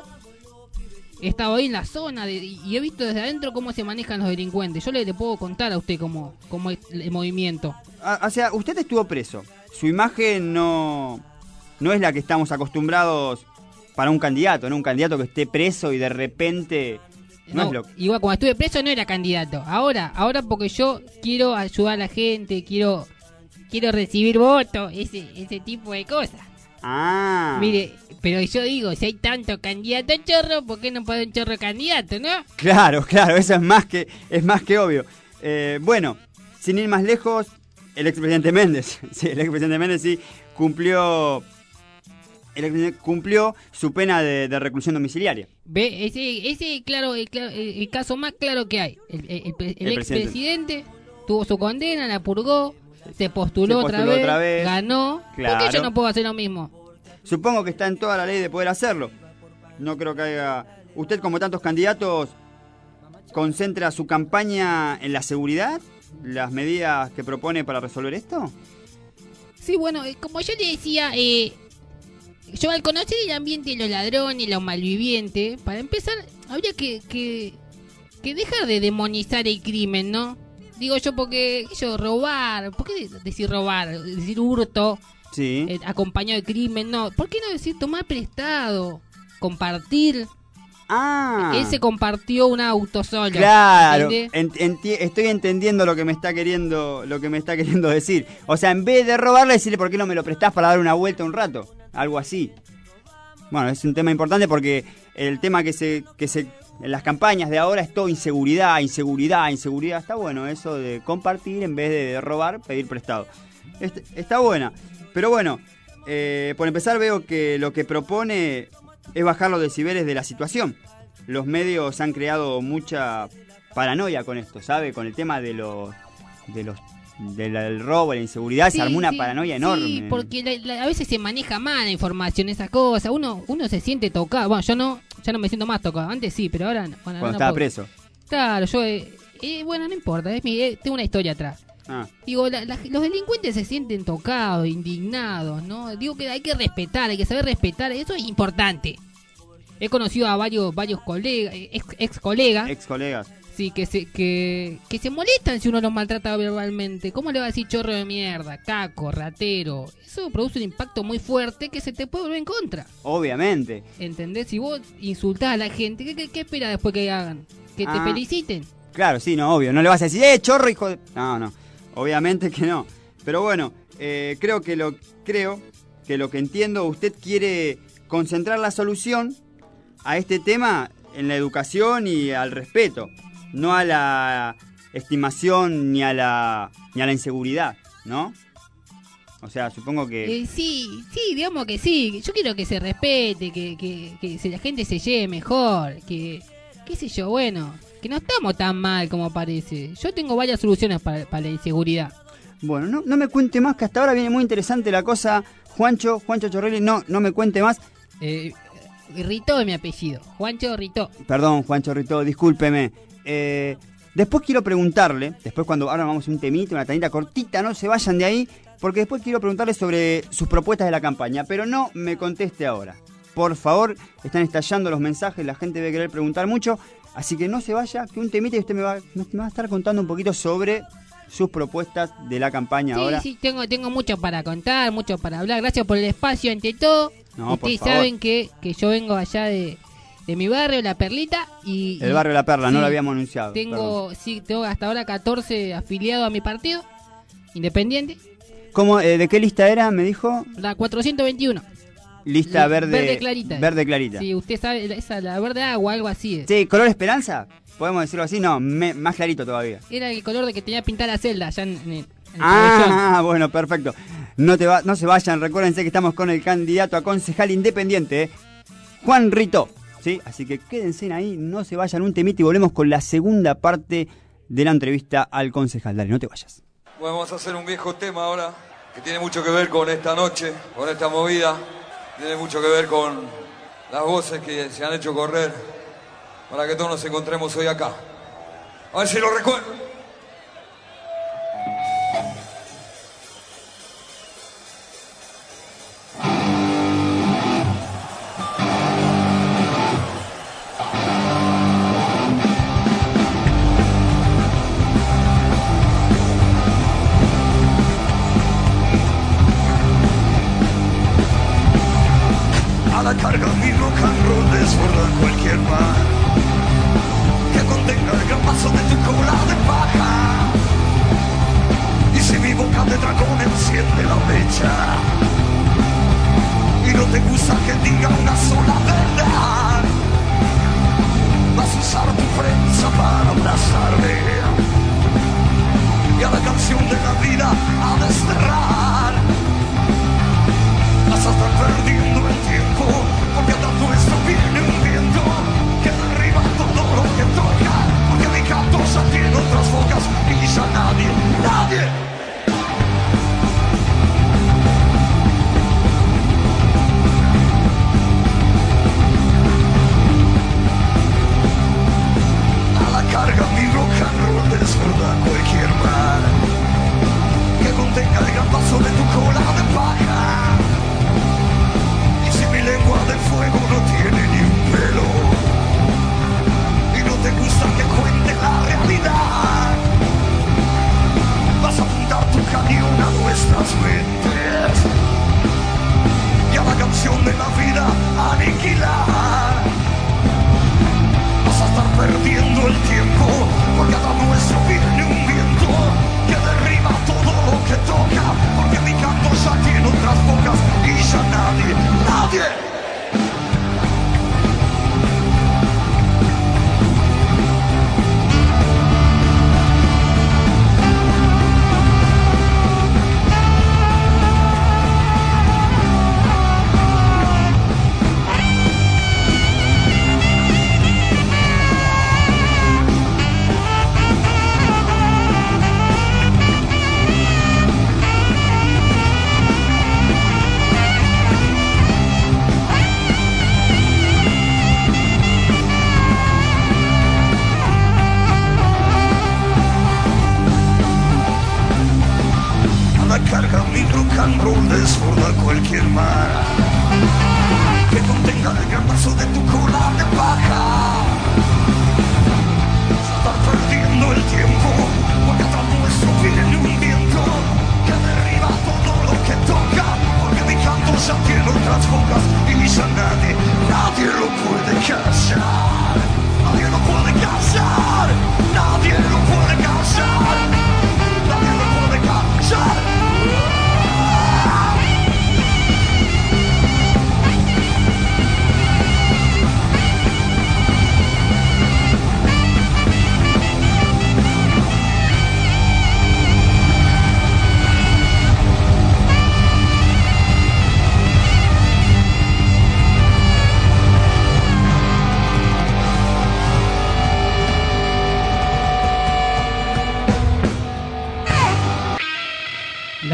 [SPEAKER 2] He estado ahí en la zona de- y he visto desde adentro cómo se manejan los delincuentes. Yo le, le puedo contar a usted cómo, cómo es el movimiento.
[SPEAKER 1] Ah, o sea, usted estuvo preso. Su imagen no, no es la que estamos acostumbrados para un candidato, ¿no? Un candidato que esté preso y de repente... No,
[SPEAKER 2] No,
[SPEAKER 1] es lo
[SPEAKER 2] igual cuando estuve preso no era candidato. Ahora, ahora porque yo quiero ayudar a la gente, quiero quiero recibir votos, ese ese tipo de cosas.
[SPEAKER 1] Ah.
[SPEAKER 2] Mire, pero yo digo, si hay tanto candidato chorro, ¿por qué no puede un chorro candidato, no?
[SPEAKER 1] Claro, claro, eso es más que, es más que obvio. Eh, bueno, sin ir más lejos, el expresidente Méndez, sí, el expresidente Méndez sí cumplió, el expresidente cumplió su pena de, de reclusión domiciliaria.
[SPEAKER 2] Ve, ese, ese claro, el, claro- el- el caso más claro que hay. El, el, el pre- el
[SPEAKER 1] El
[SPEAKER 2] expresidente tuvo su condena, la purgó, se postuló,
[SPEAKER 1] Se
[SPEAKER 2] otra,
[SPEAKER 1] postuló
[SPEAKER 2] vez,
[SPEAKER 1] otra vez.
[SPEAKER 2] ganó. ¿Por
[SPEAKER 1] Claro.
[SPEAKER 2] qué yo no puedo hacer lo mismo?
[SPEAKER 1] Supongo que está en toda la ley de poder hacerlo. No creo que haya... Usted, como tantos candidatos, concentra su campaña en la seguridad, las medidas que propone para resolver esto.
[SPEAKER 2] Sí, bueno, eh, como yo le decía, eh, yo al conocer el ambiente de los ladrones, los malvivientes, para empezar, habría que, que, que dejar de demonizar el crimen, ¿no? Digo yo, porque yo robar, ¿por qué de- decir robar? Decir hurto,
[SPEAKER 1] Sí.
[SPEAKER 2] eh, acompañado de crimen, no. ¿Por qué no decir tomar prestado? Compartir.
[SPEAKER 1] Ah.
[SPEAKER 2] Él se compartió un auto solo.
[SPEAKER 1] Claro,
[SPEAKER 2] ¿entiende?
[SPEAKER 1] en- enti- estoy entendiendo lo que me está queriendo, lo que me está queriendo decir. O sea, en vez de robarle, decirle por qué no me lo prestás para dar una vuelta un rato, algo así. Bueno, es un tema importante porque el tema que se, que se, en las campañas de ahora es todo inseguridad, inseguridad, inseguridad. Está bueno eso de compartir en vez de, de robar, pedir prestado. Est- está buena, pero bueno, eh, por empezar veo que lo que propone es bajar los decibeles de la situación. Los medios han creado mucha paranoia con esto, ¿sabe? Con el tema de los de los del, del robo, la inseguridad,
[SPEAKER 2] Sí,
[SPEAKER 1] se armó una
[SPEAKER 2] sí,
[SPEAKER 1] paranoia
[SPEAKER 2] Sí,
[SPEAKER 1] enorme.
[SPEAKER 2] porque la- la- a veces se maneja mal la información, esas cosas. Uno uno se siente tocado. Bueno, yo no, ya no me siento más tocado. Antes sí, pero ahora no. Bueno,
[SPEAKER 1] Cuando
[SPEAKER 2] no
[SPEAKER 1] estaba
[SPEAKER 2] puedo.
[SPEAKER 1] preso.
[SPEAKER 2] Claro, yo. eh, eh, bueno, no importa. Es mi, eh, tengo una historia atrás.
[SPEAKER 1] Ah,
[SPEAKER 2] Digo, la- la- los delincuentes se sienten tocados, indignados, ¿no? Digo que hay que respetar, hay que saber respetar. Eso es importante. He conocido a varios varios colegas, ex, ex colegas,
[SPEAKER 1] ex colegas.
[SPEAKER 2] sí, que se que, que se molestan si uno los maltrata verbalmente. ¿Cómo le va a decir chorro de mierda, caco, ratero? Eso produce un impacto muy fuerte que se te puede volver en contra.
[SPEAKER 1] Obviamente.
[SPEAKER 2] ¿Entendés? Si vos insultás a la gente, ¿qué, qué, qué espera después que hagan? Que te
[SPEAKER 1] Ah.
[SPEAKER 2] feliciten.
[SPEAKER 1] Claro, sí, no, obvio. No le vas a decir, eh, chorro, hijo de... No, no. Obviamente que no. Pero bueno, eh, creo que lo creo que lo que entiendo, usted quiere concentrar la solución a este tema en la educación y al respeto, no a la estimación ni a la ni a la inseguridad, ¿no? O sea, supongo que...
[SPEAKER 2] Eh, sí, sí, digamos que sí. Yo quiero que se respete, que, que, que se- la gente se lleve mejor, que, qué sé yo, bueno, que no estamos tan mal como parece. Yo tengo varias soluciones para, para la inseguridad.
[SPEAKER 1] Bueno, no, no me cuente más, que hasta ahora viene muy interesante la cosa. Juancho, Juancho Chorrelli, no, no me cuente más.
[SPEAKER 2] Eh, Ritó es mi apellido, Juancho Ritó.
[SPEAKER 1] Perdón, Juancho Rito, discúlpeme. Eh, después quiero preguntarle, después cuando ahora vamos a un temita, una tanita cortita, no se vayan de ahí, porque después quiero preguntarle sobre sus propuestas de la campaña, pero no me conteste ahora. Por favor, están estallando los mensajes, la gente debe querer preguntar mucho, así que no se vaya, que un temita y usted me va, me va a estar contando un poquito sobre sus propuestas de la campaña
[SPEAKER 2] Sí,
[SPEAKER 1] ahora.
[SPEAKER 2] sí, tengo, tengo mucho para contar, mucho para hablar. Gracias por el espacio ante todo.
[SPEAKER 1] No, por
[SPEAKER 2] Ustedes
[SPEAKER 1] favor.
[SPEAKER 2] saben que, que yo vengo allá de, de mi barrio, La Perlita. y
[SPEAKER 1] El
[SPEAKER 2] y-
[SPEAKER 1] barrio La Perla, no
[SPEAKER 2] sí,
[SPEAKER 1] lo habíamos anunciado.
[SPEAKER 2] Tengo, sí, tengo hasta ahora catorce afiliados a mi partido, independiente.
[SPEAKER 1] ¿Cómo, eh, ¿De qué lista era? Me dijo.
[SPEAKER 2] La cuatrocientos veintiuno.
[SPEAKER 1] Lista
[SPEAKER 2] La-
[SPEAKER 1] verde.
[SPEAKER 2] Verde clarita.
[SPEAKER 1] Verde clarita.
[SPEAKER 2] Sí, usted sabe, esa, la verde agua, algo así. es.
[SPEAKER 1] Sí, ¿color esperanza? ¿Podemos decirlo así? No, me- más clarito todavía.
[SPEAKER 2] Era el color de que tenía pintada la celda allá en, en el, en el pabellón.
[SPEAKER 1] Ah, bueno, perfecto. No, te va, no se vayan, recuérdense que estamos con el candidato a concejal independiente, ¿eh? Juan Rito. ¿Sí? Así que quédense ahí, no se vayan un temita y volvemos con la segunda parte de la entrevista al concejal. Dale, no te vayas.
[SPEAKER 14] Bueno, vamos a hacer un viejo tema ahora que tiene mucho que ver con esta noche, con esta movida. Tiene mucho que ver con las voces que se han hecho correr para que todos nos encontremos hoy acá. A ver si lo recuerdo.
[SPEAKER 6] A la carga mi rock and roll desborda cualquier mar que contenga el gran paso de tu cola de paja. Y si mi boca de dragón enciende la mecha y no te gusta que diga una sola verdad, vas a usar tu prensa para abrazarme y a la canción de la vida a desterrar. Vas a estar perdiendo el tiempo, porque a todo esto viene un viento que derriba todo lo que toca, porque mi canto ya tiene otras bocas y ya nadie, nadie. A la carga mi rock and roll desborda cualquier mar que contenga el gran paso de tu cola de paja. Y si mi lengua de fuego no tiene ni un pelo y no te gusta que cuente la realidad, vas a apuntar tu cañón a nuestras mentes y a la canción de la vida aniquilar. Vas a estar perdiendo el tiempo, porque a todo nuestro viene un viento que derriba todo lo que toca, porque mi canto ya tiene otras bocas y ya nadie, nadie. A la carga mi rock and roll desborda cualquier mar que contenga el gran paso de tu cola de paja. Vas a estar perdiendo el tiempo, porque atrás nuestro viene un viento que derriba todo lo que toca, porque mi canto ya tiene otras bocas y ya nadie, nadie lo puede callar. Nadie lo puede callar. Nadie lo puede callar. Nadie lo puede callar.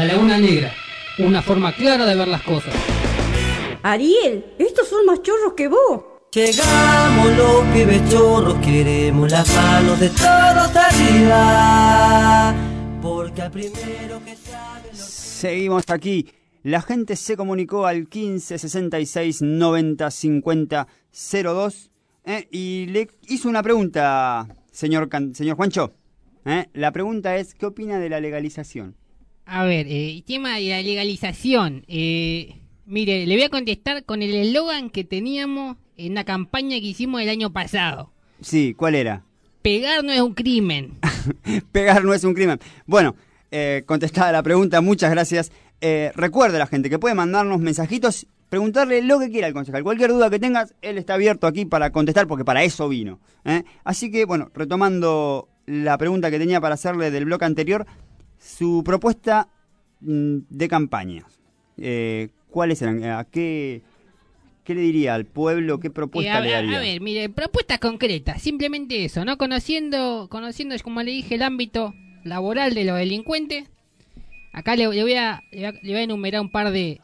[SPEAKER 2] La Laguna Negra, una forma clara de ver las cosas.
[SPEAKER 12] Ariel, estos son más chorros que vos.
[SPEAKER 13] Llegamos los pibes chorros, queremos las manos de todos arriba. Porque al primero que sabe lo...
[SPEAKER 1] Seguimos aquí. La gente se comunicó al quince sesenta y seis noventa cincuenta cero dos eh, y le hizo una pregunta, señor, Can- señor Juancho. Eh, la pregunta es, ¿qué opina de la legalización?
[SPEAKER 2] A ver, eh, tema de la legalización. Eh, mire, le voy a contestar con el eslogan que teníamos en una campaña que hicimos el año pasado.
[SPEAKER 1] Sí, ¿cuál era?
[SPEAKER 2] Pegar no es un crimen.
[SPEAKER 1] Pegar no es un crimen. Bueno, eh, contestada la pregunta, muchas gracias. Eh, recuerde a la gente que puede mandarnos mensajitos, preguntarle lo que quiera al concejal. Cualquier duda que tengas, él está abierto aquí para contestar porque para eso vino. ¿eh? Así que, bueno, retomando la pregunta que tenía para hacerle del bloque anterior, su propuesta mm, de campaña. Eh, ¿Cuáles eran? ¿A qué, qué le diría al pueblo? ¿Qué propuesta
[SPEAKER 2] Eh, a,
[SPEAKER 1] le daría?
[SPEAKER 2] a ver, mire, propuestas concretas, simplemente eso, ¿no? Conociendo, conociendo, como le dije, el ámbito laboral de los delincuentes. Acá le, le, voy a, le, voy a, le voy a enumerar un par de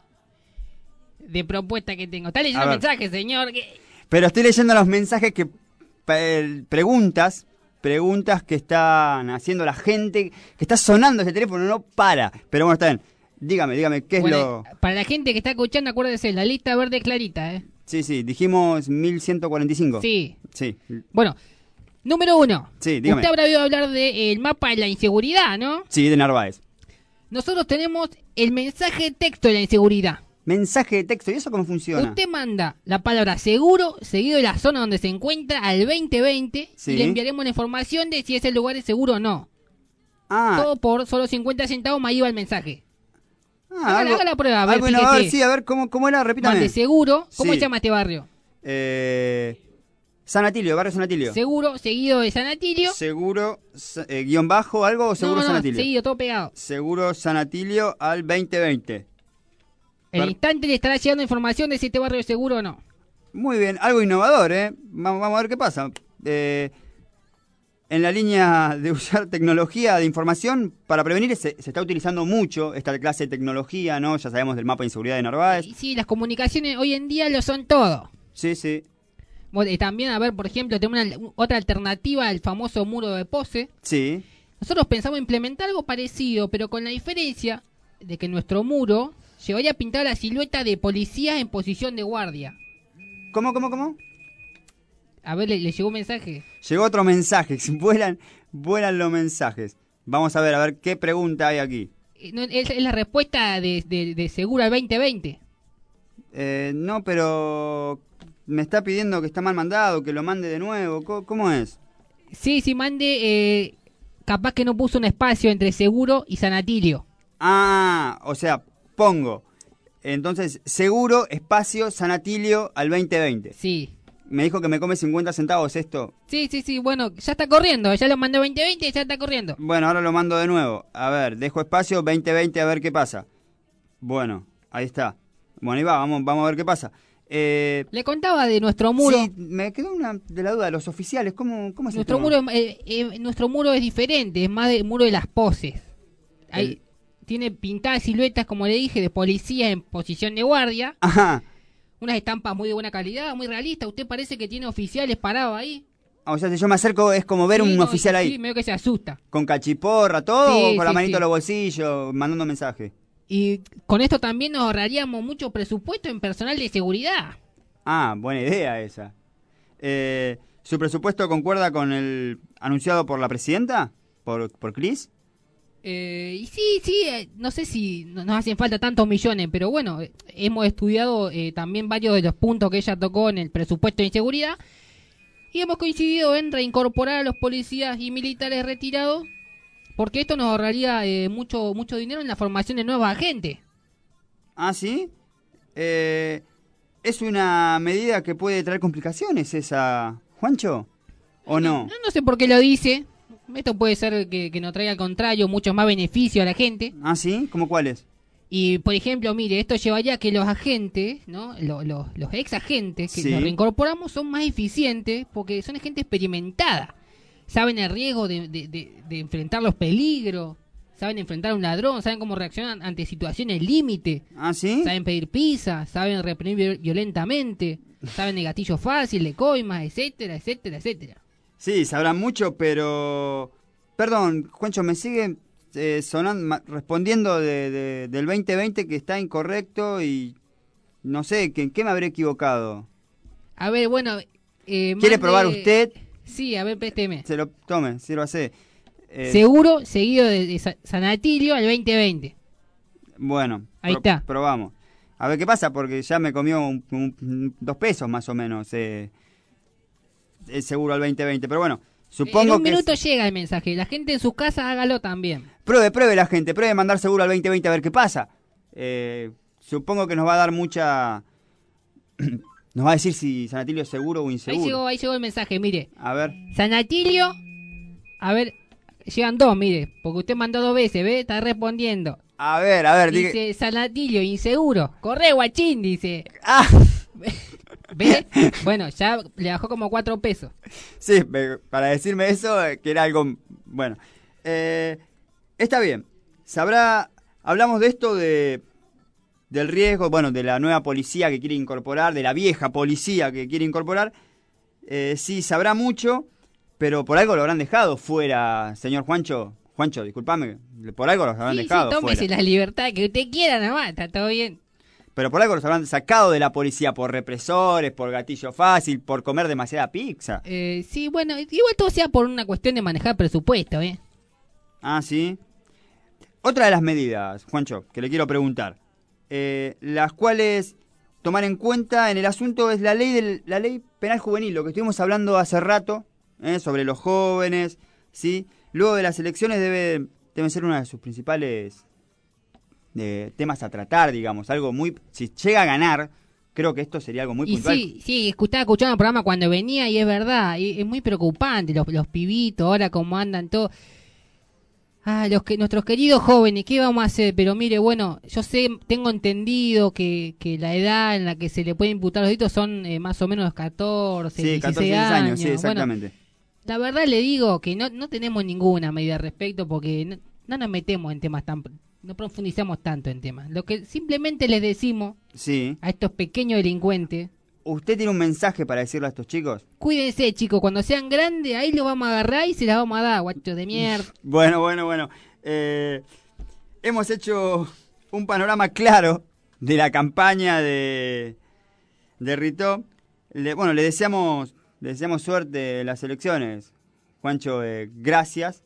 [SPEAKER 2] de propuestas que tengo. Está leyendo mensajes, señor. Que...
[SPEAKER 1] Pero estoy leyendo los mensajes que... Pe- preguntas, preguntas que están haciendo la gente, que está sonando ese teléfono, no para. Pero bueno, está bien. Dígame, dígame, ¿qué es
[SPEAKER 2] bueno,
[SPEAKER 1] lo...?
[SPEAKER 2] Para la gente que está escuchando, acuérdese, la lista verde clarita, ¿eh?
[SPEAKER 1] Sí, sí, dijimos mil ciento cuarenta y cinco.
[SPEAKER 2] Sí.
[SPEAKER 1] Sí.
[SPEAKER 2] Bueno, número uno.
[SPEAKER 1] Sí, dígame.
[SPEAKER 2] Usted habrá oído hablar del mapa de la inseguridad, ¿no?
[SPEAKER 1] Sí, de Narváez.
[SPEAKER 2] Nosotros tenemos el mensaje de texto de la inseguridad.
[SPEAKER 1] Mensaje de texto, ¿y eso cómo funciona?
[SPEAKER 2] Usted manda la palabra seguro, seguido de la zona donde se encuentra, al veinte veinte,
[SPEAKER 1] sí.
[SPEAKER 2] Y le enviaremos la información de si ese lugar es seguro o no.
[SPEAKER 1] Ah.
[SPEAKER 2] Todo por solo cincuenta centavos más iba el mensaje.
[SPEAKER 1] Ah,
[SPEAKER 2] haga,
[SPEAKER 1] algo,
[SPEAKER 2] haga la prueba, a ver,
[SPEAKER 1] algo innovador,
[SPEAKER 2] fíjese.
[SPEAKER 1] sí, a ver, ¿cómo, cómo era? Repítame.
[SPEAKER 2] Mande seguro, ¿cómo
[SPEAKER 1] Sí.
[SPEAKER 2] se llama este barrio?
[SPEAKER 1] Eh, San Atilio, barrio San Atilio.
[SPEAKER 2] Seguro, seguido de San Atilio.
[SPEAKER 1] Seguro, eh, guión bajo, algo, o seguro
[SPEAKER 2] no, no,
[SPEAKER 1] San Atilio.
[SPEAKER 2] seguido, todo pegado.
[SPEAKER 1] Seguro San Atilio al veinte veinte.
[SPEAKER 2] El instante le estará llegando información de si este barrio es seguro o no.
[SPEAKER 1] Muy bien, algo innovador, ¿eh? Vamos, vamos a ver qué pasa. Eh, en la línea de usar tecnología de información para prevenir, se, se está utilizando mucho esta clase de tecnología, ¿no? Ya sabemos del mapa de inseguridad de Narváez.
[SPEAKER 2] Y sí, las comunicaciones hoy en día lo son todo.
[SPEAKER 1] Sí, sí.
[SPEAKER 2] Bueno, y también, a ver, por ejemplo, tenemos una, otra alternativa al famoso muro de pose.
[SPEAKER 1] Sí.
[SPEAKER 2] Nosotros pensamos implementar algo parecido, pero con la diferencia de que nuestro muro llevaría pintado la silueta de policías en posición de guardia.
[SPEAKER 1] ¿Cómo, cómo, cómo?
[SPEAKER 2] A ver, ¿le, le llegó un mensaje?
[SPEAKER 1] Llegó otro mensaje, vuelan, vuelan los mensajes. Vamos a ver, a ver qué pregunta hay aquí.
[SPEAKER 2] Eh, no, es, es la respuesta de, de, de seguro al veinte veinte.
[SPEAKER 1] Eh, no, pero me está pidiendo que está mal mandado, que lo mande de nuevo. ¿Cómo, cómo es?
[SPEAKER 2] Sí, sí, mande, eh, capaz que no puso un espacio entre seguro y San Atilio.
[SPEAKER 1] Ah, o sea, pongo. Entonces, seguro, espacio, San Atilio al veinte veinte.
[SPEAKER 2] Sí.
[SPEAKER 1] Me dijo que me come cincuenta centavos esto.
[SPEAKER 2] Sí, sí, sí, bueno, ya está corriendo, ya lo mandó veinte veinte, ya está corriendo.
[SPEAKER 1] Bueno, ahora lo mando de nuevo. A ver, dejo espacio, veinte veinte, a ver qué pasa. Bueno, ahí está. Bueno, ahí va, vamos, vamos a ver qué pasa. Eh,
[SPEAKER 2] Le contaba de nuestro muro.
[SPEAKER 1] Sí, me quedó una de la duda de los oficiales. ¿Cómo, cómo es
[SPEAKER 2] Nuestro
[SPEAKER 1] el
[SPEAKER 2] muro, eh, eh, nuestro muro es diferente, es más del muro de las poses. Ahí
[SPEAKER 1] El...
[SPEAKER 2] tiene pintadas siluetas, como le dije, de policías en posición de guardia.
[SPEAKER 1] Ajá.
[SPEAKER 2] Unas estampas muy de buena calidad, muy realistas. Usted parece que tiene oficiales parados ahí.
[SPEAKER 1] Ah, o sea, si yo me acerco es como ver
[SPEAKER 2] sí,
[SPEAKER 1] un
[SPEAKER 2] no,
[SPEAKER 1] oficial ahí.
[SPEAKER 2] Sí, medio que se asusta.
[SPEAKER 1] ¿Con cachiporra, todo?
[SPEAKER 2] Sí,
[SPEAKER 1] ¿O con la
[SPEAKER 2] sí,
[SPEAKER 1] manito
[SPEAKER 2] sí.
[SPEAKER 1] en los bolsillos, mandando mensaje?
[SPEAKER 2] Y con esto también nos ahorraríamos mucho presupuesto en personal de seguridad.
[SPEAKER 1] Ah, buena idea esa. Eh, ¿Su presupuesto concuerda con el anunciado por la presidenta? ¿Por, por Cris?
[SPEAKER 2] Eh, y sí, sí, eh, no sé si no- nos hacen falta tantos millones, pero bueno, eh, hemos estudiado eh, también varios de los puntos que ella tocó en el presupuesto de inseguridad y hemos coincidido en reincorporar a los policías y militares retirados porque esto nos ahorraría eh, mucho mucho dinero en la formación de nuevos agentes.
[SPEAKER 1] Ah, ¿sí? Eh, ¿Es una medida que puede traer complicaciones esa, Juancho? ¿O no?
[SPEAKER 2] No, no sé por qué lo dice. Esto puede ser que, que nos traiga al contrario muchos más beneficios a la gente.
[SPEAKER 1] ¿Ah, sí? ¿Cómo cuáles?
[SPEAKER 2] Y, por ejemplo, mire, esto llevaría a que los agentes, ¿no? Los, los, los ex agentes que
[SPEAKER 1] Sí.
[SPEAKER 2] los reincorporamos son más eficientes porque son gente experimentada. Saben el riesgo de, de, de, de enfrentar los peligros. saben enfrentar a un ladrón, saben cómo reaccionan ante situaciones límite.
[SPEAKER 1] ¿Ah, sí?
[SPEAKER 2] Saben pedir pizza, saben reprimir violentamente, saben de gatillo fácil, de coimas, etcétera, etcétera, etcétera.
[SPEAKER 1] Sí, sabrán mucho, pero... Perdón, Juancho, me sigue eh, sonando, respondiendo de, de, del veinte veinte que está incorrecto y no sé, ¿en qué me habré equivocado?
[SPEAKER 2] A ver, bueno... Eh,
[SPEAKER 1] ¿Quiere
[SPEAKER 2] mande...
[SPEAKER 1] probar usted?
[SPEAKER 2] Sí, a ver, présteme.
[SPEAKER 1] Se lo tome, sí lo hace. Eh,
[SPEAKER 2] Seguro, seguido de, de San Atilio al veinte veinte.
[SPEAKER 1] Bueno,
[SPEAKER 2] ahí
[SPEAKER 1] pro,
[SPEAKER 2] está.
[SPEAKER 1] Probamos. A ver qué pasa, porque ya me comió un, un, dos pesos más o menos. Eh, es seguro al veinte veinte, pero bueno, supongo
[SPEAKER 2] en un
[SPEAKER 1] que...
[SPEAKER 2] minuto es... llega el mensaje. La gente en sus casas hágalo también.
[SPEAKER 1] Pruebe, pruebe la gente, pruebe mandar seguro al veinte veinte a ver qué pasa. Eh, supongo que nos va a dar mucha... nos va a decir si San Atilio es seguro o inseguro.
[SPEAKER 2] Ahí llegó, ahí llegó el mensaje, mire.
[SPEAKER 1] A ver.
[SPEAKER 2] San Atilio, a ver, llegan dos, mire, porque usted mandó dos veces, ¿ve? Está respondiendo.
[SPEAKER 1] A ver, a ver.
[SPEAKER 2] Dice,
[SPEAKER 1] diga...
[SPEAKER 2] San Atilio, inseguro. Corre, guachín, dice.
[SPEAKER 1] Ah.
[SPEAKER 2] ¿Ve? Bueno, ya le bajó como cuatro pesos.
[SPEAKER 1] Sí, para decirme eso, que era algo... Bueno, eh, está bien. Sabrá... Hablamos de esto de... del riesgo, bueno, de la nueva policía que quiere incorporar, de la vieja policía que quiere incorporar. Eh, sí, sabrá mucho, pero por algo lo habrán dejado fuera, señor Juancho. Juancho, discúlpame, por algo los habrán
[SPEAKER 2] sí,
[SPEAKER 1] dejado
[SPEAKER 2] sí, tómese
[SPEAKER 1] fuera.
[SPEAKER 2] la libertad que usted quiera nomás, está todo bien.
[SPEAKER 1] Pero por algo los habrán sacado de la policía, por represores, por gatillo fácil, por comer demasiada pizza.
[SPEAKER 2] Eh, sí, bueno, igual todo sea por una cuestión de manejar presupuesto, ¿eh?
[SPEAKER 1] Ah, sí. Otra de las medidas, Juancho, que le quiero preguntar. Eh, las cuales tomar en cuenta en el asunto es la ley del, la ley penal juvenil, lo que estuvimos hablando hace rato, eh, sobre los jóvenes, ¿sí? Luego de las elecciones debe, debe ser uno de sus principales eh, temas a tratar, digamos, algo muy... Si llega a ganar, creo que esto sería algo muy
[SPEAKER 2] y
[SPEAKER 1] puntual.
[SPEAKER 2] Sí, sí, estaba escuchando el programa cuando venía y es verdad, y es muy preocupante, los, los pibitos, ahora cómo andan todos... Ah, los que nuestros queridos jóvenes, ¿qué vamos a hacer? Pero mire, bueno, yo sé, tengo entendido que, que la edad en la que se le puede imputar los delitos son eh, más o menos catorce,
[SPEAKER 1] sí, catorce años. Sí, exactamente.
[SPEAKER 2] Bueno, la verdad le digo que no, no tenemos ninguna medida al respecto porque no, no nos metemos en temas tan... No profundizamos tanto en temas. Lo que simplemente les decimos
[SPEAKER 1] sí.
[SPEAKER 2] a estos pequeños delincuentes...
[SPEAKER 1] ¿Usted tiene un mensaje para decirle a estos chicos?
[SPEAKER 2] Cuídense, chicos, cuando sean grandes, ahí los vamos a agarrar y se las vamos a dar, guachos de mierda.
[SPEAKER 1] Bueno, bueno, bueno. Eh, hemos hecho un panorama claro de la campaña de, de Ritó. Le, bueno, le deseamos, le deseamos suerte en las elecciones. Juancho, eh, gracias.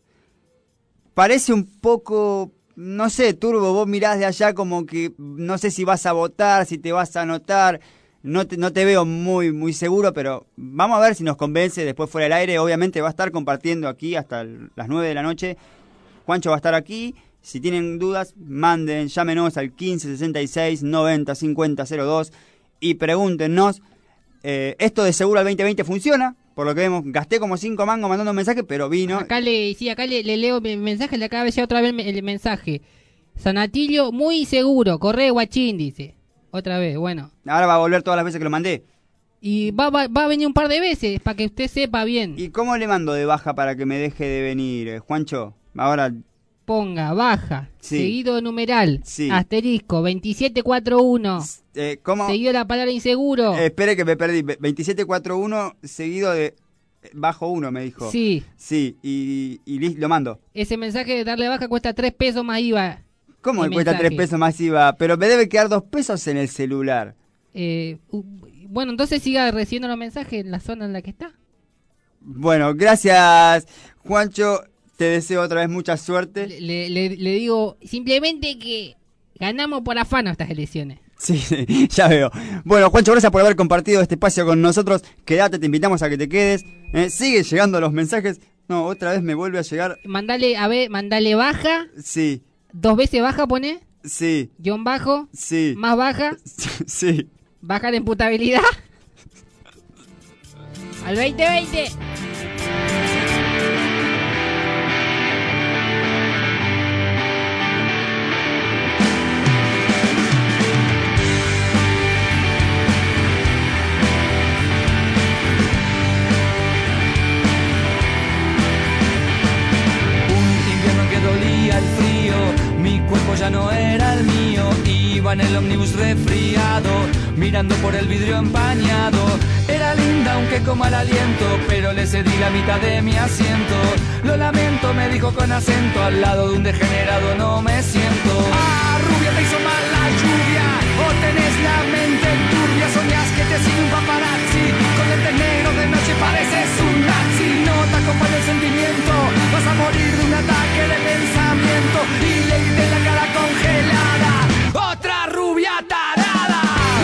[SPEAKER 1] Parece un poco, no sé, Turbo, vos mirás de allá como que no sé si vas a votar, si te vas a anotar... No te, no te veo muy muy seguro, pero vamos a ver si nos convence después fuera del aire. Obviamente va a estar compartiendo aquí hasta el, las nueve de la noche. Juancho va a estar aquí. Si tienen dudas, manden, llámenos al quince sesenta y seis noventa cincuenta cero dos y pregúntenos. Eh, esto de seguro al veinte veinte funciona. Por lo que vemos, gasté como cinco mangos mandando un mensaje, pero vino.
[SPEAKER 2] Acá le, sí, acá le, le leo el mensaje, le acaba de llegar otra vez el mensaje. San Atilio, muy seguro, corre guachín, dice. Otra vez, bueno.
[SPEAKER 1] Ahora va a volver todas las veces que lo mandé.
[SPEAKER 2] Y va, va, va a venir un par de veces, para que usted sepa bien.
[SPEAKER 1] ¿Y cómo le mando de baja para que me deje de venir, eh, Juancho? Ahora...
[SPEAKER 2] Ponga, baja,
[SPEAKER 1] sí.
[SPEAKER 2] Seguido numeral,
[SPEAKER 1] sí.
[SPEAKER 2] Asterisco, veintisiete cuarenta y uno.
[SPEAKER 1] Eh, ¿Cómo?
[SPEAKER 2] Seguido la palabra inseguro.
[SPEAKER 1] Eh, espere que me perdí. veintisiete cuarenta y uno seguido de... Bajo uno, me dijo.
[SPEAKER 2] Sí.
[SPEAKER 1] Sí, y, y, y lo mando.
[SPEAKER 2] Ese mensaje de darle baja cuesta tres pesos más I V A.
[SPEAKER 1] ¿Cómo me cuesta tres pesos más I V A? Pero me debe quedar dos pesos en el celular.
[SPEAKER 2] Eh, uh, bueno, entonces siga recibiendo los mensajes en la zona en la que está.
[SPEAKER 1] Bueno, gracias, Juancho. Te deseo otra vez mucha suerte.
[SPEAKER 2] Le, le, le digo simplemente que ganamos por afano estas elecciones.
[SPEAKER 1] Sí, ya veo. Bueno, Juancho, gracias por haber compartido este espacio con nosotros. Quédate, te invitamos a que te quedes. Eh, sigue llegando los mensajes. No, otra vez me vuelve a llegar.
[SPEAKER 2] Mandale, a ver, mandale baja.
[SPEAKER 1] Sí.
[SPEAKER 2] Dos veces baja, pone.
[SPEAKER 1] Sí.
[SPEAKER 2] Guión bajo.
[SPEAKER 1] Sí.
[SPEAKER 2] Más baja.
[SPEAKER 1] Sí.
[SPEAKER 2] Baja la imputabilidad. Al veinte veinte.
[SPEAKER 4] Un invierno que dolía el frío
[SPEAKER 15] ya no era el mío. Iba en el ómnibus resfriado, mirando por el vidrio empañado. Era linda aunque con mal aliento, pero le cedí la mitad de mi asiento. Lo lamento, me dijo con acento, al lado de un degenerado no me siento. Ah, rubia, te hizo mal la lluvia, o tenés la mente turbia. Soñás que te sigue un paparazzi, con lentes negros de noche pareces un nazi. No te acompaña el sentimiento, vas a morir de un ataque de pensamiento. Y leíste la cara congelada, otra rubia tarada.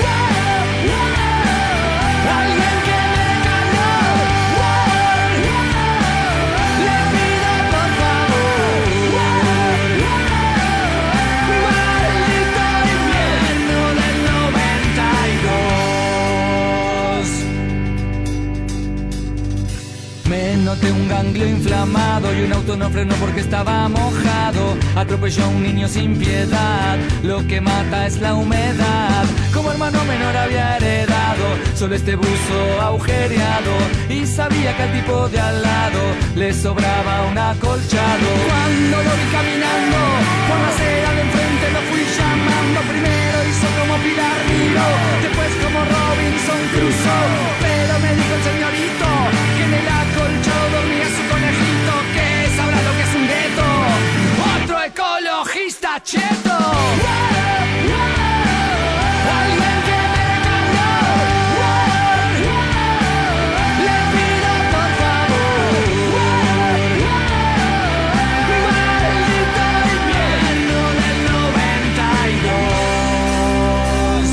[SPEAKER 15] Alguien que me ganó, le pido por favor. Maldito invierno del noventa y dos. Me noté un ganglio inflamado y un auto no frenó porque estaba mojado. Atropelló a un niño sin piedad, lo que mata es la humedad. Como hermano menor había heredado solo este buzo agujereado, y sabía que al tipo de al lado le sobraba un acolchado. Cuando lo vi caminando por la acera de enfrente lo fui llamando. Primero hizo como Pilar Miró, después como Robinson Crusoe. Pero me dijo el señorito que en el acolchado dormía su conejito, que sabrá lo que es un gueto. Otro ecologista cheto. Alguien que me ganó, le pido por favor. Maldito invierno del noventa y dos.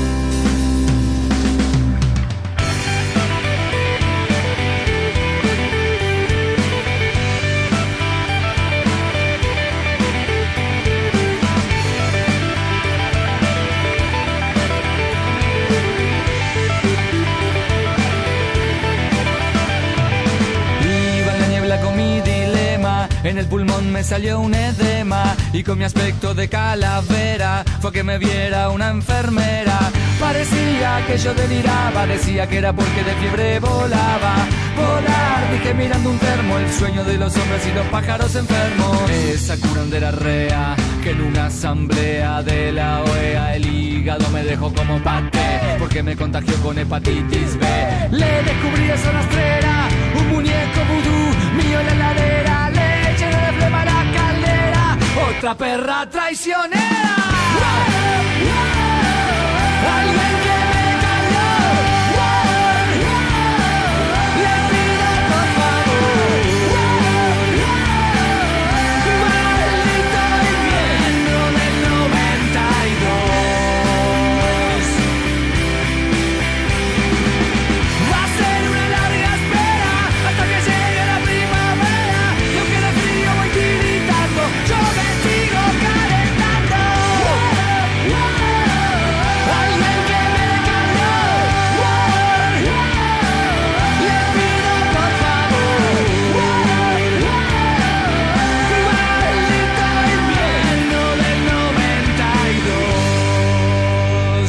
[SPEAKER 15] Con mi dilema, en el pulmón me salió un edema, y con mi aspecto de calavera fue que me viera una enfermera. Parecía que yo deliraba, decía que era porque de fiebre volaba. Volar, dije mirando un termo, el sueño de los hombres y los pájaros enfermos. Esa curandera rea que en una asamblea de la O E A el hígado me dejó como paté, porque me contagió con hepatitis B. Le descubrí esa rastrera, un muñeco vudú mío en la heladera, leche de flema a la caldera, otra perra traicionera. Alguien que me cayó, le pido por favor. Maldito invierno del noventa y dos. Va a ser una larga espera hasta que llegue la primavera, y aunque de frío voy tiritando, yo me sigo calentando. Alguien que me cambió, le pido por favor. Maldito invierno del noventa y dos.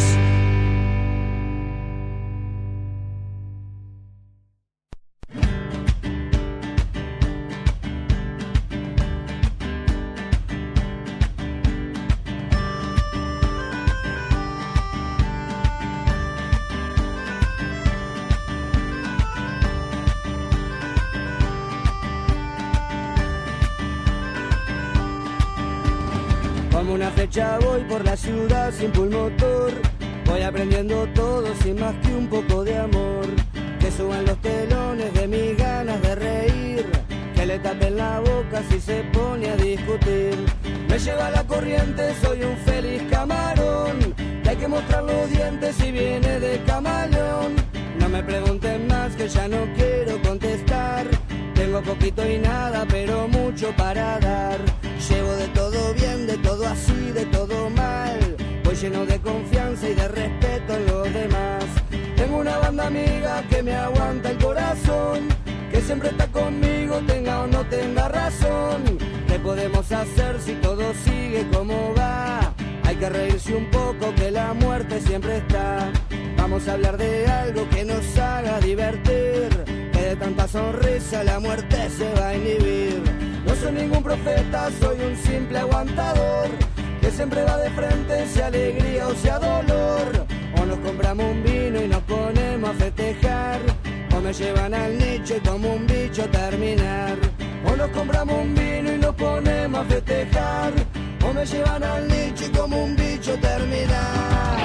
[SPEAKER 16] Como una flecha voy por la ciudad sin pulmotor, voy aprendiendo todo sin más que un poco de amor. Que suban los telones de mis ganas de reír, que le tapen la boca si se pone a discutir. Me lleva la corriente, soy un feliz camarón, que hay que mostrar los dientes si viene de camaleón. No me pregunten más que ya no quiero contestar, tengo poquito y nada pero mucho para dar. Llevo de todo bien, de todo así, de todo mal, voy lleno de confianza y de respeto en los demás. Tengo una banda amiga que me aguanta el corazón, que siempre está conmigo, tenga o no tenga razón. ¿Qué podemos hacer si todo sigue como va? Hay que reírse un poco que la muerte siempre está. Vamos a hablar de algo que nos haga divertir, que de tanta sonrisa la muerte se va a inhibir. No soy ningún profeta, soy un simple aguantador, que siempre va de frente, sea alegría o sea dolor. O nos compramos un vino y nos ponemos a festejar, o me llevan al nicho y como un bicho terminar. O nos compramos un vino y nos ponemos a festejar, o me llevan al nicho y como un bicho terminar.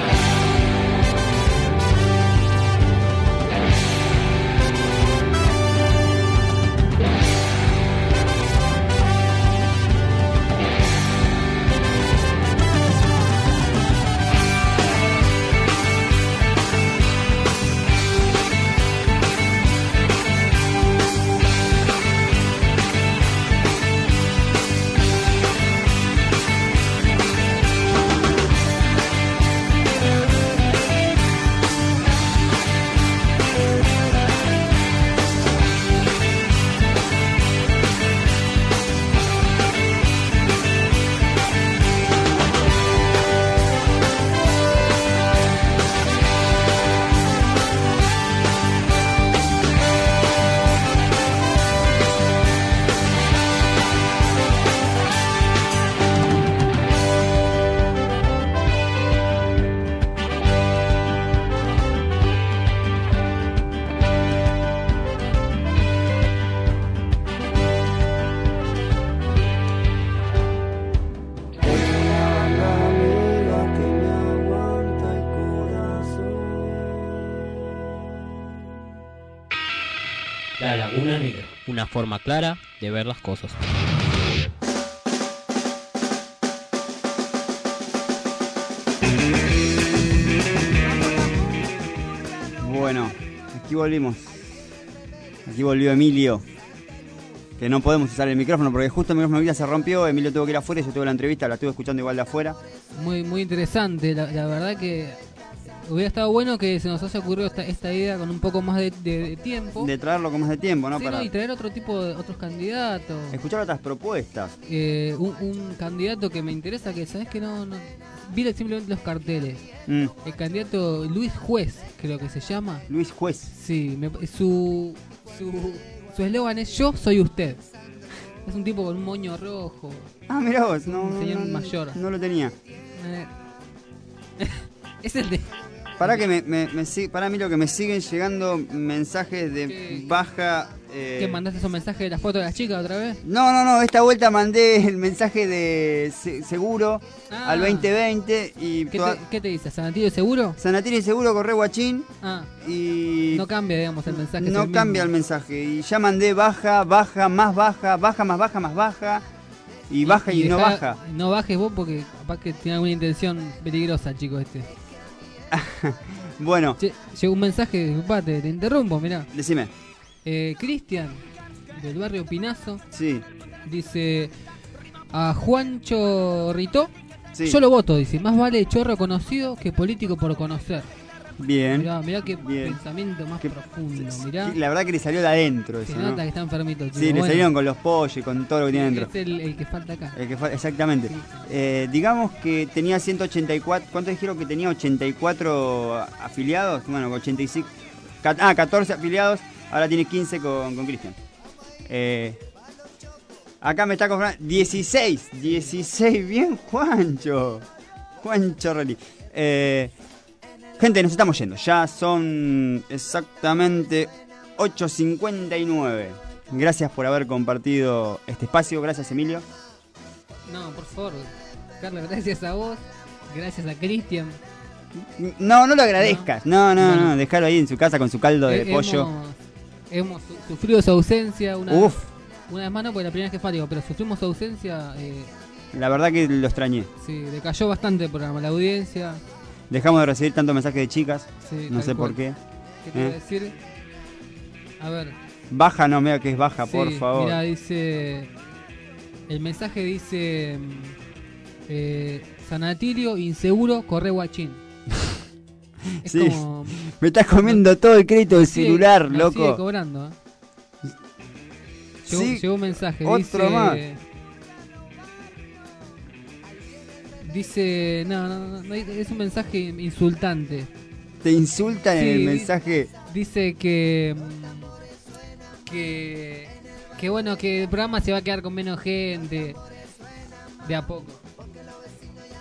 [SPEAKER 5] La Laguna Negra, una forma clara de ver las cosas.
[SPEAKER 1] Bueno, aquí volvimos. Aquí volvió Emilio. Que no podemos usar el micrófono porque justo el micrófono se rompió. Emilio tuvo que ir afuera y yo tuve la entrevista, la estuve escuchando igual de afuera.
[SPEAKER 2] Muy, muy interesante, la, la verdad que hubiera estado bueno que se nos haya ocurrido esta, esta idea con un poco más de, de, de tiempo.
[SPEAKER 1] De traerlo con más de tiempo, ¿no?
[SPEAKER 2] Sí,
[SPEAKER 1] Para
[SPEAKER 2] no, y traer otro tipo de otros candidatos.
[SPEAKER 1] escuchar otras propuestas.
[SPEAKER 2] Eh, un, un candidato que me interesa, que sabes que no, no vi simplemente los carteles.
[SPEAKER 1] Mm.
[SPEAKER 2] El candidato Luis Juez, creo que se llama.
[SPEAKER 1] Luis Juez.
[SPEAKER 2] Sí, me, su su su eslogan es Yo soy usted. Es un tipo con un moño rojo.
[SPEAKER 1] Ah, mirá vos, no,
[SPEAKER 2] un señor
[SPEAKER 1] no, no,
[SPEAKER 2] mayor.
[SPEAKER 1] No lo tenía.
[SPEAKER 2] Eh, es el de...
[SPEAKER 1] Para que me, me, me sig- para mí lo que me siguen llegando mensajes de
[SPEAKER 2] ¿Qué,
[SPEAKER 1] baja. Eh...
[SPEAKER 2] ¿Qué mandaste esos mensajes de las fotos de las chicas otra vez?
[SPEAKER 1] No, no, no. Esta vuelta mandé el mensaje de se- seguro
[SPEAKER 2] Ah.
[SPEAKER 1] al veinte veinte y
[SPEAKER 2] ¿Qué
[SPEAKER 1] toda-
[SPEAKER 2] te, ¿Qué te dice? ¿Sanatorio seguro?
[SPEAKER 1] Sanatorio y seguro corre guachín
[SPEAKER 2] Ah,
[SPEAKER 1] y
[SPEAKER 2] no cambia, digamos, el mensaje. es
[SPEAKER 1] no
[SPEAKER 2] el
[SPEAKER 1] cambia el
[SPEAKER 2] mismo.
[SPEAKER 1] mensaje y ya mandé baja, baja, más baja, baja, más baja, más baja y baja y, no
[SPEAKER 2] dejá-
[SPEAKER 1] baja.
[SPEAKER 2] No bajes vos porque capaz que tiene alguna intención peligrosa, chico, este.
[SPEAKER 1] Bueno,
[SPEAKER 2] Che, llegó un mensaje, disculpate, te interrumpo, mirá.
[SPEAKER 1] decime.
[SPEAKER 2] Eh, Cristian, del barrio Pinazo,
[SPEAKER 1] Sí,
[SPEAKER 2] dice a Juancho Ritó,
[SPEAKER 1] sí.
[SPEAKER 2] yo lo voto, dice, más vale chorro conocido que político por conocer.
[SPEAKER 1] Bien.
[SPEAKER 2] Mirá, mirá qué
[SPEAKER 1] Bien.
[SPEAKER 2] pensamiento más
[SPEAKER 1] Qué-
[SPEAKER 2] profundo, mirá.
[SPEAKER 1] La verdad que le salió de adentro
[SPEAKER 2] Se
[SPEAKER 1] eso,
[SPEAKER 2] nota
[SPEAKER 1] ¿no?
[SPEAKER 2] que está enfermito, chico.
[SPEAKER 1] Sí, le
[SPEAKER 2] Bueno,
[SPEAKER 1] salieron con los pollos y con todo lo que tiene dentro.
[SPEAKER 2] es el, el que falta acá.
[SPEAKER 1] El que fue- exactamente.
[SPEAKER 2] Sí.
[SPEAKER 1] Eh, digamos que tenía ciento ochenta y cuatro. ¿Cuánto dijeron que tenía? ochenta y cuatro afiliados. Bueno, ochenta y cinco. ca- Ah, catorce afiliados. Ahora tiene quince con, con Cristian. Eh, acá me está comprando. dieciséis. dieciséis. Bien, Juancho. Juancho Relli. Eh, gente, nos estamos yendo. Ya son exactamente ocho cincuenta y nueve. Gracias por haber compartido este espacio. Gracias, Emilio.
[SPEAKER 2] No, por favor, Carlos, gracias a vos, gracias a Cristian.
[SPEAKER 1] No, no lo agradezcas. No, no,
[SPEAKER 2] Bueno.
[SPEAKER 1] no. Dejarlo ahí en su casa con su caldo de
[SPEAKER 2] Eh,
[SPEAKER 1] pollo.
[SPEAKER 2] Hemos, hemos su- sufrido su ausencia una,
[SPEAKER 1] Uf,
[SPEAKER 2] una vez más, no, porque la primera vez que fue, digo, pero sufrimos su ausencia. Eh,
[SPEAKER 1] la verdad que lo extrañé.
[SPEAKER 2] sí, decayó bastante el programa, la audiencia.
[SPEAKER 1] Dejamos de recibir tantos mensajes de chicas.
[SPEAKER 2] Sí,
[SPEAKER 1] No
[SPEAKER 2] tal
[SPEAKER 1] sé
[SPEAKER 2] cual.
[SPEAKER 1] por qué.
[SPEAKER 2] ¿Qué te iba a
[SPEAKER 1] ¿Eh?
[SPEAKER 2] decir? A ver.
[SPEAKER 1] Baja, no, mira que es baja,
[SPEAKER 2] sí,
[SPEAKER 1] por favor.
[SPEAKER 2] Mira, dice. El mensaje dice. mm, Eh, sanatorio inseguro, corre guachín. Es
[SPEAKER 1] Sí,
[SPEAKER 2] como.
[SPEAKER 1] me estás comiendo todo el crédito del
[SPEAKER 2] sigue-
[SPEAKER 1] celular,
[SPEAKER 2] nos
[SPEAKER 1] loco.
[SPEAKER 2] sigue cobrando, ¿eh? Llegó,
[SPEAKER 1] Sí,
[SPEAKER 2] llegó un mensaje.
[SPEAKER 1] otro
[SPEAKER 2] dice,
[SPEAKER 1] más.
[SPEAKER 2] Dice. No, no, no, no, es un mensaje insultante.
[SPEAKER 1] Te insultan en
[SPEAKER 2] Sí,
[SPEAKER 1] el
[SPEAKER 2] di-
[SPEAKER 1] mensaje.
[SPEAKER 2] Dice que. mm, Que. Que bueno, que el programa se va a quedar con menos gente. De a poco.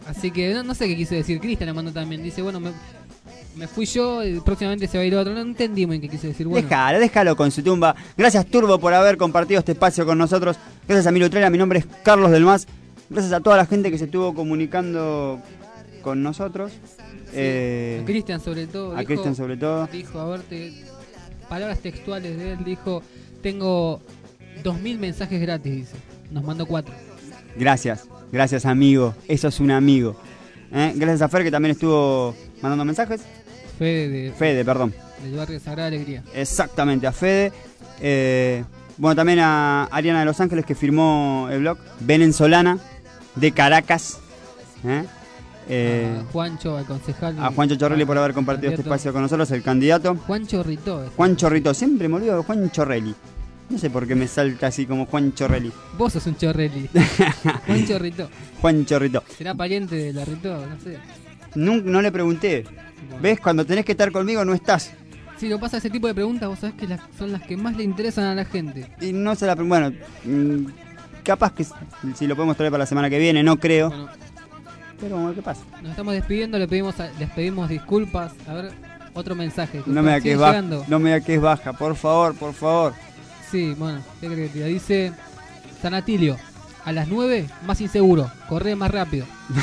[SPEAKER 2] Así que no, no sé qué quiso decir. Cristian le mandó también. Dice, bueno, me, me fui yo, y próximamente se va a ir otro. No entendí muy bien qué quiso decir. Bueno.
[SPEAKER 1] Déjalo, déjalo con su tumba. Gracias, Turbo, por haber compartido este espacio con nosotros. Gracias a Milo Trela, mi nombre es Carlos del Mas. Gracias a toda la gente que se estuvo comunicando con nosotros.
[SPEAKER 2] Sí,
[SPEAKER 1] eh,
[SPEAKER 2] a Cristian sobre todo.
[SPEAKER 1] A Cristian sobre todo.
[SPEAKER 2] Dijo, a ver, te, palabras textuales de él, dijo, tengo dos mil mensajes gratis, dice. Nos mandó cuatro.
[SPEAKER 1] Gracias, gracias amigo. Eso es un amigo. ¿Eh? Gracias a Fer que también estuvo mandando mensajes.
[SPEAKER 2] Fede, de,
[SPEAKER 1] Fede, perdón.
[SPEAKER 2] Del barrio Sagrada Alegría.
[SPEAKER 1] Exactamente, a Fede. Eh, bueno, también a Ariana de Los Ángeles que firmó el blog. Venezolana de Caracas. ¿Eh? Eh,
[SPEAKER 2] a Juancho, al concejal.
[SPEAKER 1] A Juancho Chorrelli por haber compartido este espacio con nosotros, el candidato.
[SPEAKER 2] Juan Chorrito. Es
[SPEAKER 1] Juan Chorrito, siempre me olvido de Juan Chorrelli. No sé por qué me salta así como Juan Chorrelli.
[SPEAKER 2] Vos sos un Chorrelli. Juan Chorrito.
[SPEAKER 1] Juan Chorrito.
[SPEAKER 2] ¿Será pariente de la Rito? No sé.
[SPEAKER 1] No, no le pregunté. Bueno. ¿Ves? Cuando tenés que estar conmigo no estás.
[SPEAKER 2] Sí, lo pasa ese tipo de preguntas, vos sabés que las, son las que más le interesan a la gente.
[SPEAKER 1] Y no se la... Bueno, mmm, capaz que si lo podemos traer para la semana que viene, no creo.
[SPEAKER 2] Bueno,
[SPEAKER 1] pero bueno, ¿qué pasa?
[SPEAKER 2] Nos estamos despidiendo, le pedimos a, les pedimos disculpas. A ver, otro mensaje.
[SPEAKER 1] No me da que es baja, no me da que es baja, por favor, por favor.
[SPEAKER 2] Sí, bueno, ¿qué crees que te dice? San Atilio, a las nueve, más inseguro, corre más rápido.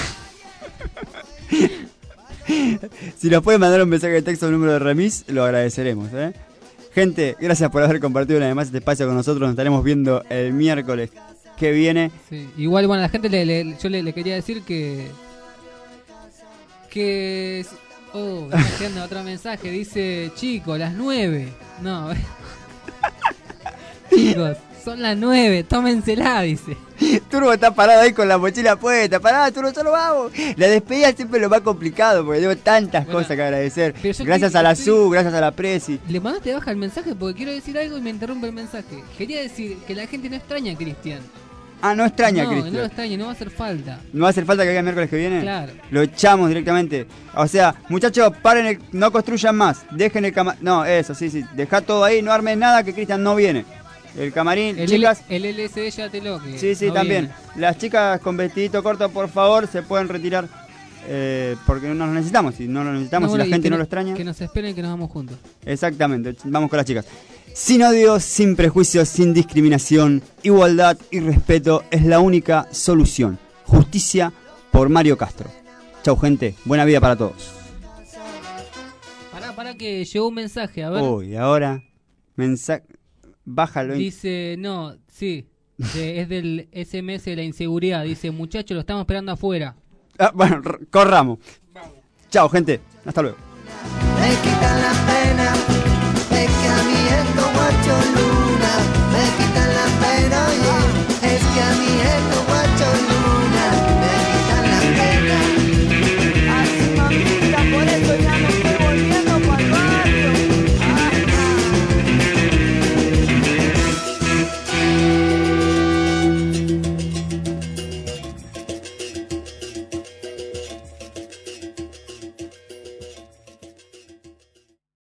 [SPEAKER 1] Si nos pueden mandar un mensaje de texto al número de remis, lo agradeceremos, ¿eh? Gente, gracias por haber compartido una vez más este espacio con nosotros. Nos estaremos viendo el miércoles que viene.
[SPEAKER 2] Sí, igual, bueno, a la gente le, le, yo le, le quería decir que... Que... Oh, me está quedando otro mensaje, dice, chico, las nueve. No, chicos, son las nueve, tómensela, dice.
[SPEAKER 1] Turbo está parado ahí con la mochila puesta. Pará, Turbo, solo vamos. La despedida siempre es lo más complicado porque tengo tantas bueno, cosas que agradecer. Gracias que, a la estoy... S U, gracias a la Presi.
[SPEAKER 2] Le mandaste baja el mensaje porque quiero decir algo y me interrumpe el mensaje. Quería decir que la gente no extraña a Cristian.
[SPEAKER 1] Ah, no extraña
[SPEAKER 2] no,
[SPEAKER 1] a Cristian.
[SPEAKER 2] No, no lo extraña, no va a hacer falta.
[SPEAKER 1] ¿No va a hacer falta que venga el miércoles que viene?
[SPEAKER 2] Claro.
[SPEAKER 1] Lo echamos directamente. O sea, muchachos, paren, el, no construyan más. Dejen el camarín. No, eso, sí, sí. Dejá todo ahí, no armen nada que Cristian no viene. El camarín,
[SPEAKER 2] el
[SPEAKER 1] chicas.
[SPEAKER 2] El L S D ya te lo que
[SPEAKER 1] Sí, sí,
[SPEAKER 2] no
[SPEAKER 1] también.
[SPEAKER 2] Viene.
[SPEAKER 1] Las chicas con vestidito corto, por favor, se pueden retirar. Eh, porque no lo necesitamos. Si no lo necesitamos, no, bueno, si la gente no, no lo extraña.
[SPEAKER 2] Que nos esperen que nos vamos juntos.
[SPEAKER 1] Exactamente, vamos con las chicas. Sin odio, sin prejuicios, sin discriminación, igualdad y respeto es la única solución. Justicia por Mario Castro. Chau, gente. Buena vida para todos.
[SPEAKER 2] Pará, pará que llegó un mensaje, a ver.
[SPEAKER 1] Uy, ahora. Mensaje. Bájalo.
[SPEAKER 2] Dice, no, sí. De, es del S M S de la inseguridad. Dice, muchachos, lo estamos esperando afuera.
[SPEAKER 1] Ah, bueno, corramos. Chao, gente. Hasta luego.
[SPEAKER 3] Me quitan la pena.